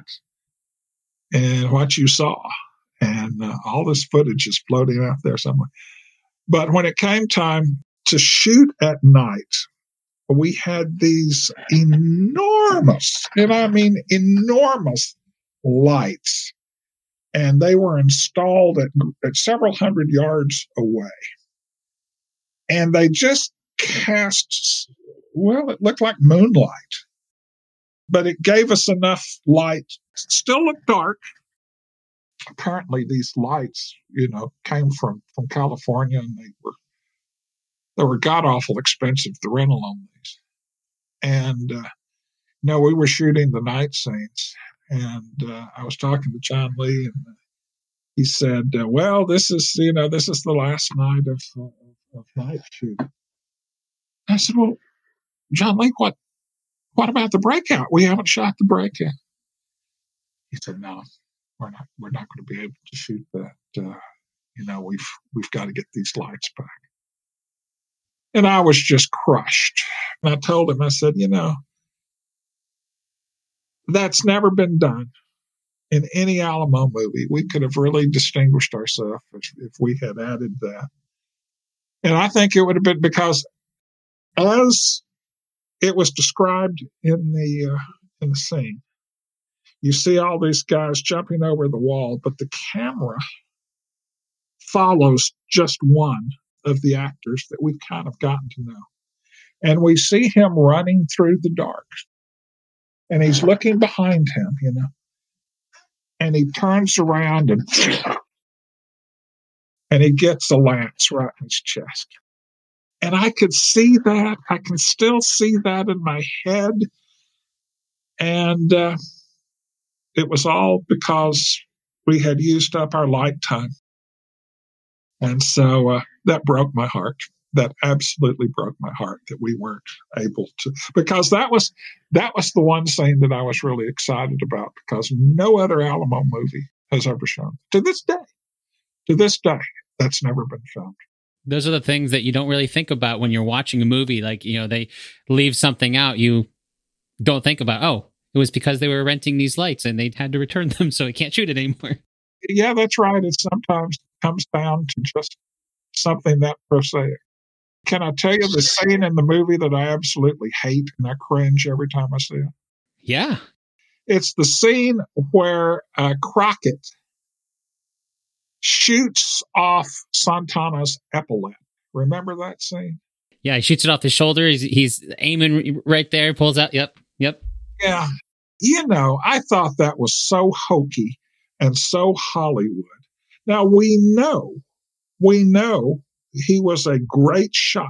and what you saw, and all this footage is floating out there somewhere. But when it came time to shoot at night, we had these enormous, and I mean enormous lights, and they were installed at several hundred yards away. And they just cast, well, it looked like moonlight, but it gave us enough light. It still looked dark. Apparently, these lights, came from California, and they were god awful expensive to rental on these. And no, we were shooting the night scenes, and I was talking to John Lee, and he said, "Well, this is the last night of night shooting." I said, "Well, John Lee, what about the breakout? We haven't shot the breakout." He said, "No, we're not going to be able to shoot that. We've got to get these lights back." And I was just crushed. And I told him, I said, that's never been done in any Alamo movie. We could have really distinguished ourselves if we had added that. And I think it would have been because, as it was described in the scene, you see all these guys jumping over the wall, but the camera follows just one of the actors that we've kind of gotten to know. And we see him running through the dark. And he's looking behind him, and he turns around and he gets a lance right in his chest. And I could see that. I can still see that in my head. And it was all because we had used up our light time. And so that broke my heart. That absolutely broke my heart that we weren't able to, because that was the one scene that I was really excited about, because no other Alamo movie has ever shown to this day. To this day, that's never been filmed. Those are the things that you don't really think about when you're watching a movie. Like, they leave something out. You don't think about, oh, it was because they were renting these lights and they had to return them, so I can't shoot it anymore. Yeah, that's right. It sometimes comes down to just something that prosaic. Can I tell you the scene in the movie that I absolutely hate and I cringe every time I see it? Yeah. It's the scene where Crockett shoots off Santana's epaulette. Remember that scene? Yeah, he shoots it off his shoulder. He's aiming right there, pulls out. Yep. Yeah. I thought that was so hokey and so Hollywood. Now, we know he was a great shot.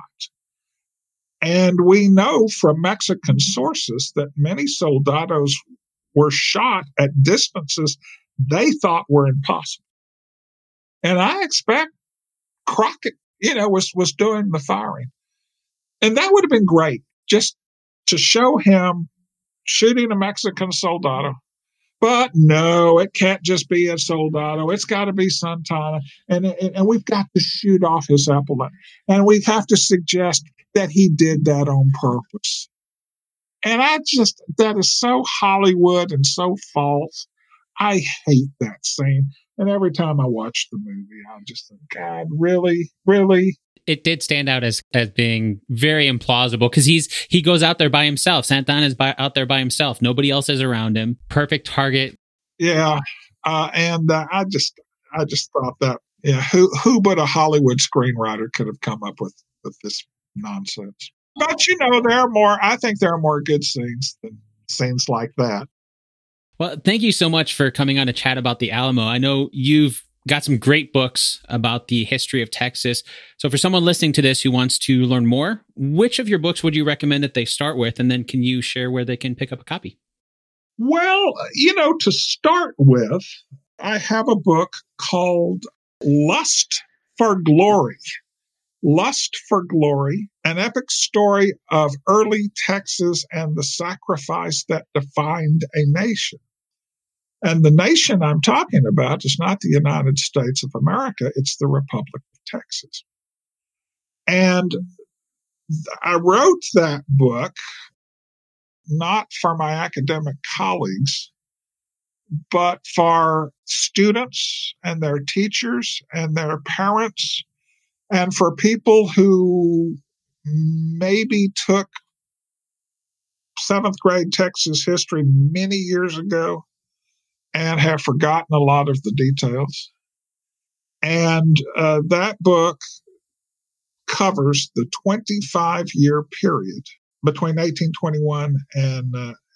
And we know from Mexican sources that many soldados were shot at distances they thought were impossible. And I expect Crockett, was doing the firing. And that would have been great, just to show him shooting a Mexican soldado. But no, it can't just be a soldado. It's got to be Santana. And we've got to shoot off his epaulette. And we have to suggest that he did that on purpose. And that is so Hollywood and so false. I hate that scene. And every time I watch the movie, I just think, God, really? Really? It did stand out as being very implausible, because he goes out there by himself. Santana's out there by himself. Nobody else is around him. Perfect target. Yeah. And I just thought that, who but a Hollywood screenwriter could have come up with this nonsense? But I think there are more good scenes than scenes like that. Well, thank you so much for coming on to chat about the Alamo. I know you've got some great books about the history of Texas. So for someone listening to this who wants to learn more, which of your books would you recommend that they start with? And then can you share where they can pick up a copy? Well, to start with, I have a book called Lust for Glory. Lust for Glory, an epic story of early Texas and the sacrifice that defined a nation. And the nation I'm talking about is not the United States of America, it's the Republic of Texas. And I wrote that book not for my academic colleagues, but for students and their teachers and their parents And for people who maybe took 7th grade Texas history many years ago and have forgotten a lot of the details. And that book covers the 25-year period between 1821 and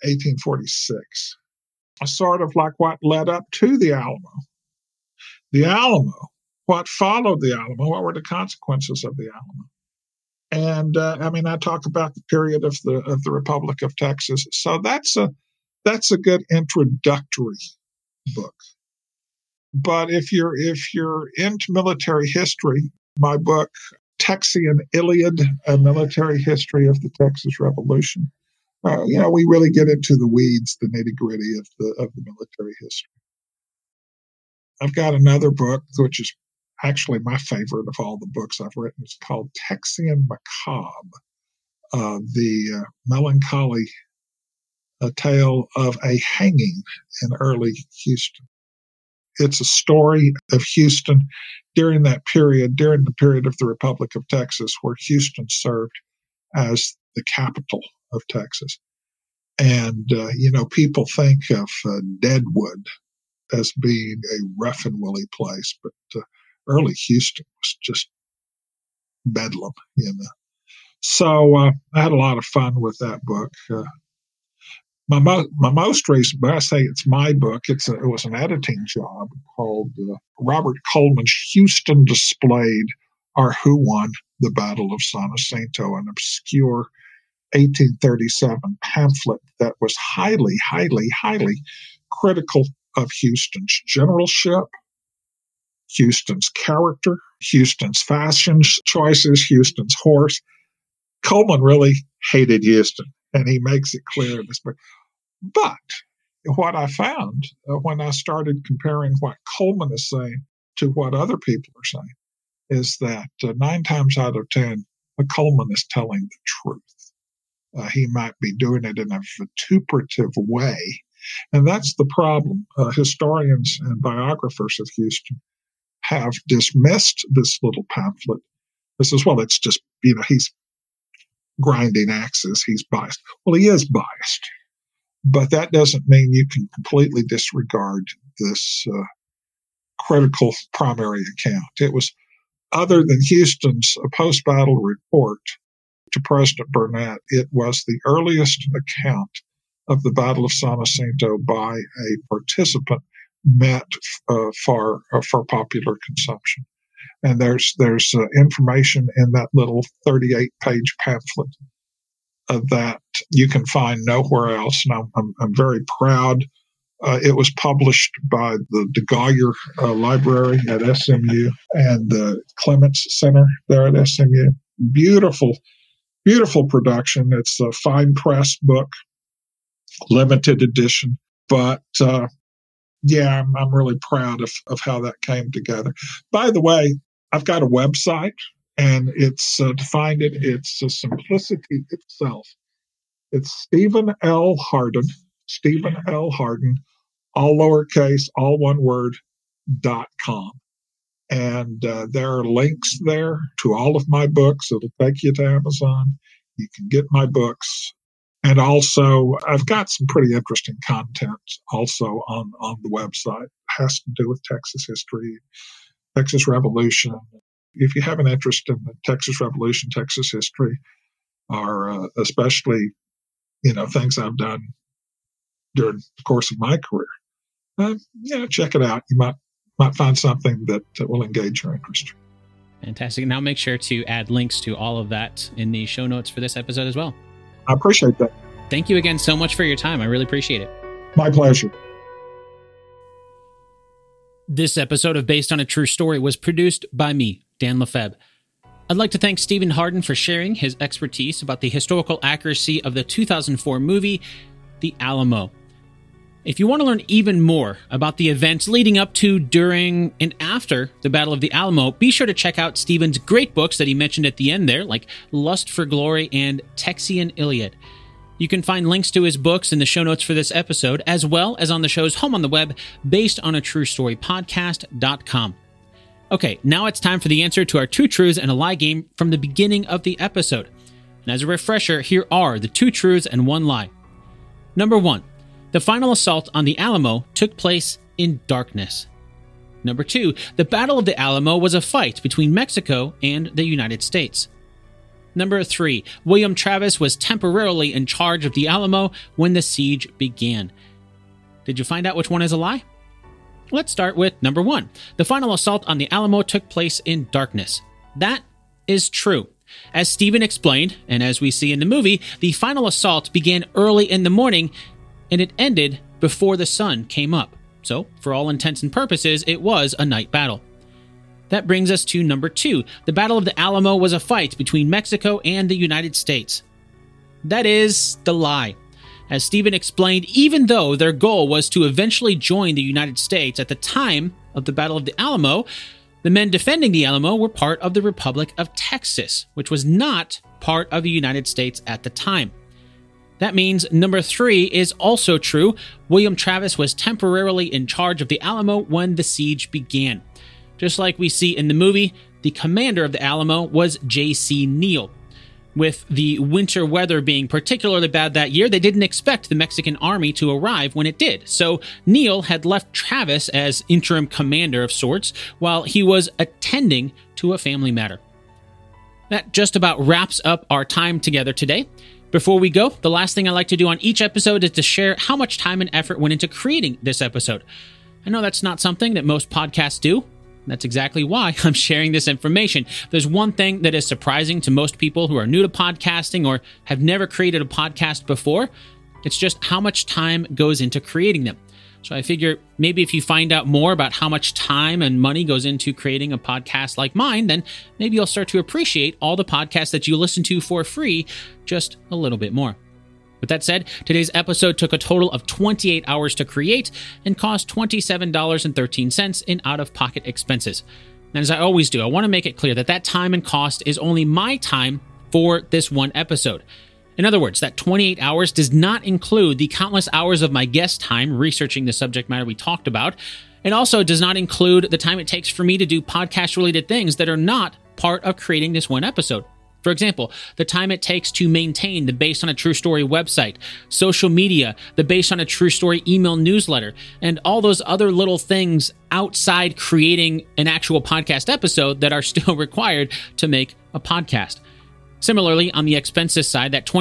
1846, sort of like what led up to the Alamo. The Alamo, what followed the Alamo, what were the consequences of the Alamo? And I talk about the period of the Republic of Texas. So that's a good introductory book. But if you're into military history, my book, Texian Iliad, A Military History of the Texas Revolution, we really get into the weeds, the nitty-gritty of the military history. I've got another book, which is actually my favorite of all the books I've written. It's called Texian Macabre, the melancholy tale of a hanging in early Houston. It's a story of Houston during the period of the Republic of Texas, where Houston served as the capital of Texas. And, people think of Deadwood as being a rough and woolly place, but early Houston was just bedlam, So I had a lot of fun with that book. My most recent book, I say it's my book, it was an editing job called Robert Coleman's Houston Displayed, or Who Won the Battle of San Jacinto, an obscure 1837 pamphlet that was highly, highly, highly critical of Houston's generalship, Houston's character, Houston's fashion choices, Houston's horse. Coleman really hated Houston, and he makes it clear in this book. But what I found when I started comparing what Coleman is saying to what other people are saying is that 9 times out of 10, Coleman is telling the truth. He might be doing it in a vituperative way. And that's the problem. Historians and biographers of Houston have dismissed this little pamphlet. This is, well, it's just, he's grinding axes. He's biased. Well, he is biased. But that doesn't mean you can completely disregard this critical primary account. It was, other than Houston's post-battle report to President Burnett, it was the earliest account of the Battle of San Jacinto by a participant met for popular consumption. And there's information in that little 38-page pamphlet that you can find nowhere else. And I'm very proud. It was published by the DeGolyer Library at SMU and the Clements Center there at SMU. Beautiful, beautiful production. It's a fine press book, limited edition. But I'm really proud of how that came together. By the way, I've got a website, and it's to find it, it's a simplicity itself. It's Stephen L. Hardin, all lowercase, all one word, .com. And there are links there to all of my books. It'll take you to Amazon. You can get my books. And also, I've got some pretty interesting content also on the website. It has to do with Texas history, Texas Revolution. If you have an interest in the Texas Revolution, Texas history, or especially, things I've done during the course of my career, check it out. You might find something that will engage your interest. Fantastic. Now make sure to add links to all of that in the show notes for this episode as well. I appreciate that. Thank you again so much for your time. I really appreciate it. My pleasure. This episode of Based on a True Story was produced by me, Dan Lefebvre. I'd like to thank Stephen Hardin for sharing his expertise about the historical accuracy of the 2004 movie, The Alamo. If you want to learn even more about the events leading up to, during, and after the Battle of the Alamo, be sure to check out Stephen's great books that he mentioned at the end there, like Lust for Glory and Texian Iliad. You can find links to his books in the show notes for this episode, as well as on the show's home on the web, basedonatruestorypodcast.com. Okay, now it's time for the answer to our 2 truths and a lie game from the beginning of the episode. And as a refresher, here are the 2 truths and 1 lie. Number 1, the final assault on the Alamo took place in darkness. Number 2, the Battle of the Alamo was a fight between Mexico and the United States. Number 3, William Travis was temporarily in charge of the Alamo when the siege began. Did you find out which one is a lie? Let's start with number 1. The final assault on the Alamo took place in darkness. That is true. As Stephen explained, and as we see in the movie, the final assault began early in the morning and it ended before the sun came up. So, for all intents and purposes, it was a night battle. That brings us to number 2. The Battle of the Alamo was a fight between Mexico and the United States. That is the lie. As Stephen explained, even though their goal was to eventually join the United States at the time of the Battle of the Alamo, the men defending the Alamo were part of the Republic of Texas, which was not part of the United States at the time. That means number 3 is also true. William Travis was temporarily in charge of the Alamo when the siege began. Just like we see in the movie, the commander of the Alamo was J.C. Neal. With the winter weather being particularly bad that year, they didn't expect the Mexican army to arrive when it did. So Neal had left Travis as interim commander of sorts while he was attending to a family matter. That just about wraps up our time together today. Before we go, the last thing I like to do on each episode is to share how much time and effort went into creating this episode. I know that's not something that most podcasts do. That's exactly why I'm sharing this information. There's one thing that is surprising to most people who are new to podcasting or have never created a podcast before. It's just how much time goes into creating them. So I figure maybe if you find out more about how much time and money goes into creating a podcast like mine, then maybe you'll start to appreciate all the podcasts that you listen to for free just a little bit more. With that said, today's episode took a total of 28 hours to create and cost $27.13 in out-of-pocket expenses. And as I always do, I want to make it clear that that time and cost is only my time for this one episode. In other words, that 28 hours does not include the countless hours of my guest time researching the subject matter we talked about. It also does not include the time it takes for me to do podcast-related things that are not part of creating this one episode. For example, the time it takes to maintain the Based on a True Story website, social media, the Based on a True Story email newsletter, and all those other little things outside creating an actual podcast episode that are still required to make a podcast. Similarly, on the expenses side, that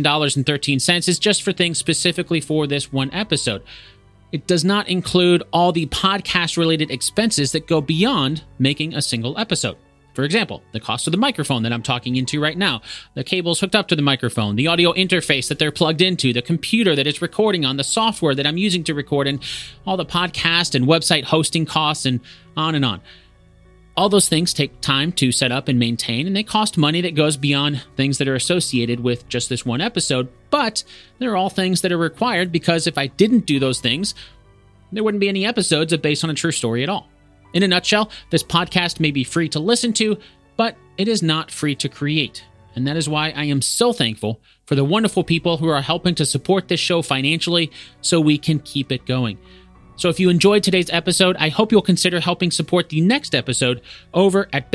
$27.13 is just for things specifically for this one episode. It does not include all the podcast-related expenses that go beyond making a single episode. For example, the cost of the microphone that I'm talking into right now, the cables hooked up to the microphone, the audio interface that they're plugged into, the computer that it's recording on, the software that I'm using to record, and all the podcast and website hosting costs, and on and on. All those things take time to set up and maintain, and they cost money that goes beyond things that are associated with just this one episode, but they're all things that are required because if I didn't do those things, there wouldn't be any episodes of Based on a True Story at all. In a nutshell, this podcast may be free to listen to, but it is not free to create. And that is why I am so thankful for the wonderful people who are helping to support this show financially so we can keep it going. So if you enjoyed today's episode, I hope you'll consider helping support the next episode over at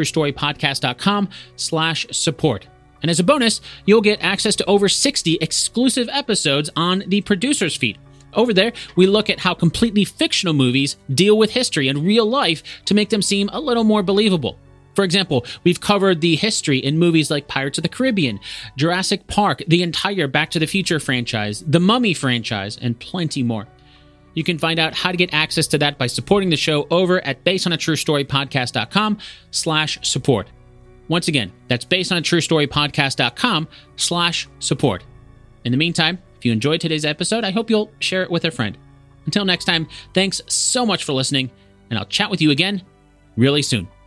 basedonatruestorypodcast.com/support. And as a bonus, you'll get access to over 60 exclusive episodes on the producer's feed. Over there, we look at how completely fictional movies deal with history and real life to make them seem a little more believable. For example, we've covered the history in movies like Pirates of the Caribbean, Jurassic Park, the entire Back to the Future franchise, the Mummy franchise, and plenty more. You can find out how to get access to that by supporting the show over at basedonatruestorypodcast.com/support. Once again, that's basedonatruestorypodcast.com/support. In the meantime, if you enjoyed today's episode, I hope you'll share it with a friend. Until next time, thanks so much for listening, and I'll chat with you again really soon.